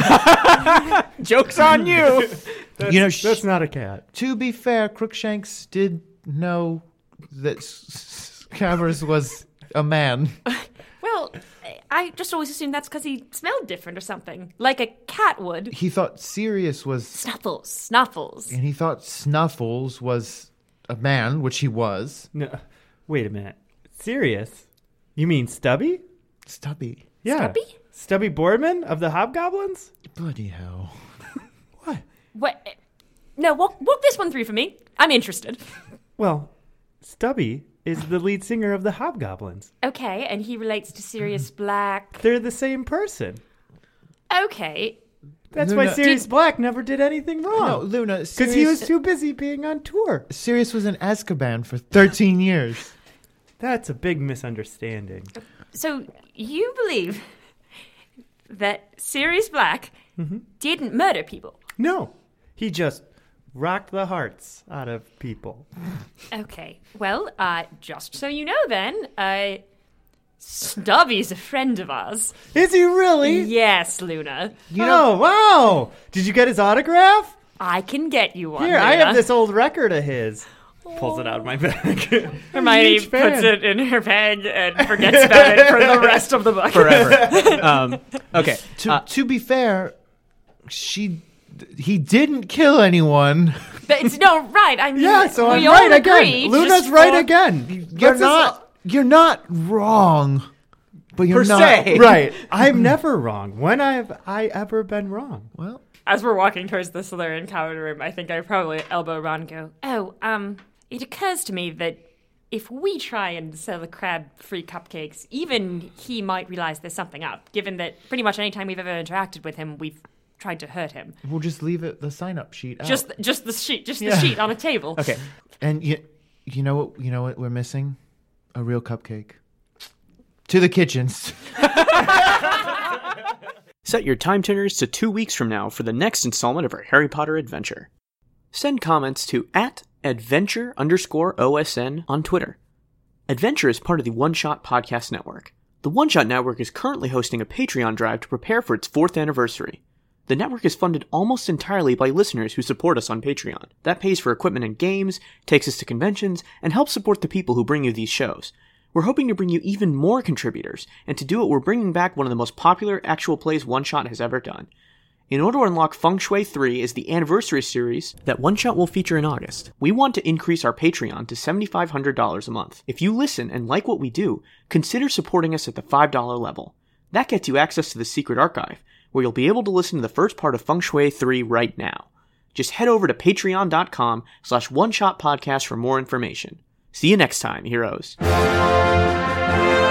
Speaker 1: Joke's on you!
Speaker 3: That's,
Speaker 2: You know, sh-
Speaker 3: that's not a cat.
Speaker 2: to be fair, Crookshanks did know that S- Scabbers was a man.
Speaker 4: Well, I just always assumed that's because he smelled different or something, like a cat would.
Speaker 2: He thought Sirius was,
Speaker 4: Snuffles, snuffles.
Speaker 2: and he thought Snuffles was a man, which he was.
Speaker 3: No, wait a minute. Serious? You mean Stubby?
Speaker 2: Stubby.
Speaker 3: Yeah.
Speaker 4: Stubby?
Speaker 3: Stubby Boardman of the Hobgoblins?
Speaker 2: Bloody hell.
Speaker 3: What?
Speaker 4: What? No, walk walk this one through for me. I'm interested.
Speaker 3: Well, Stubby is the lead singer of the Hobgoblins.
Speaker 4: Okay, and he relates to Sirius Black.
Speaker 3: They're the same person.
Speaker 4: Okay,
Speaker 3: That's why
Speaker 2: Luna-
Speaker 3: Sirius
Speaker 4: Did-
Speaker 3: Black never did anything
Speaker 2: No,
Speaker 3: wrong.
Speaker 2: Luna.
Speaker 3: Because
Speaker 2: Sirius,
Speaker 3: he was too busy being on tour.
Speaker 2: Sirius was in Azkaban for thirteen years.
Speaker 3: That's a big misunderstanding.
Speaker 4: so you believe that Sirius Black didn't murder people?
Speaker 3: No, he just rocked the hearts out of people.
Speaker 4: Okay, well, uh, just so you know then, uh, Stubby's a friend of ours.
Speaker 3: Is he really?
Speaker 4: Yes, Luna.
Speaker 3: oh, wow. Did you get his autograph?
Speaker 4: I can get you one.
Speaker 3: Here, I
Speaker 4: Luna.
Speaker 3: have this old record of his. Pulls it out of my bag.
Speaker 4: Hermione
Speaker 3: Huge fan.
Speaker 4: puts it in her bag and forgets about it for the rest of the book.
Speaker 1: Forever. um, okay.
Speaker 2: To
Speaker 1: uh,
Speaker 2: to be fair, she he didn't kill anyone.
Speaker 4: It's no right. I mean,
Speaker 3: Yeah, so
Speaker 4: we
Speaker 3: I'm
Speaker 4: all
Speaker 3: right
Speaker 4: agree,
Speaker 3: again. Luna's
Speaker 4: just
Speaker 3: right
Speaker 4: for-
Speaker 3: again.
Speaker 2: You're
Speaker 3: What's
Speaker 2: not you're not wrong, but you're
Speaker 1: Per
Speaker 2: not
Speaker 1: se.
Speaker 3: right. I'm never wrong. When have I ever been wrong?
Speaker 2: Well,
Speaker 4: As we're walking towards the Slytherin common room, I think I probably elbow Ron and go, oh, um, it occurs to me that if we try and sell the crab-free cupcakes, even he might realize there's something up, given that pretty much any time we've ever interacted with him, we've tried to hurt him.
Speaker 2: we'll just leave it the sign up sheet out.
Speaker 4: Just just the sheet, just the
Speaker 2: Yeah.
Speaker 4: sheet on a table.
Speaker 1: okay.
Speaker 2: and you you know what you know what we're missing? A real cupcake. To the kitchens.
Speaker 1: Set your time tuners to two weeks from now for the next installment of our Harry Potter adventure. Send comments to at adventure underscore OSN on Twitter. Adventure is part of the One Shot Podcast Network. The One Shot Network is currently hosting a Patreon drive to prepare for its fourth anniversary. The network is funded almost entirely by listeners who support us on Patreon. That pays for equipment and games, takes us to conventions, and helps support the people who bring you these shows. We're hoping to bring you even more contributors, and to do it we're bringing back one of the most popular actual plays One Shot has ever done. In order to unlock Feng Shui three is the anniversary series that One Shot will feature in August. We want to increase our Patreon to seven thousand five hundred dollars a month. If you listen and like what we do, consider supporting us at the five dollars level. That gets you access to the Secret Archive, where you'll be able to listen to the first part of Feng Shui three right now. Just head over to patreon.com slash one shot podcast for more information. See you next time, heroes.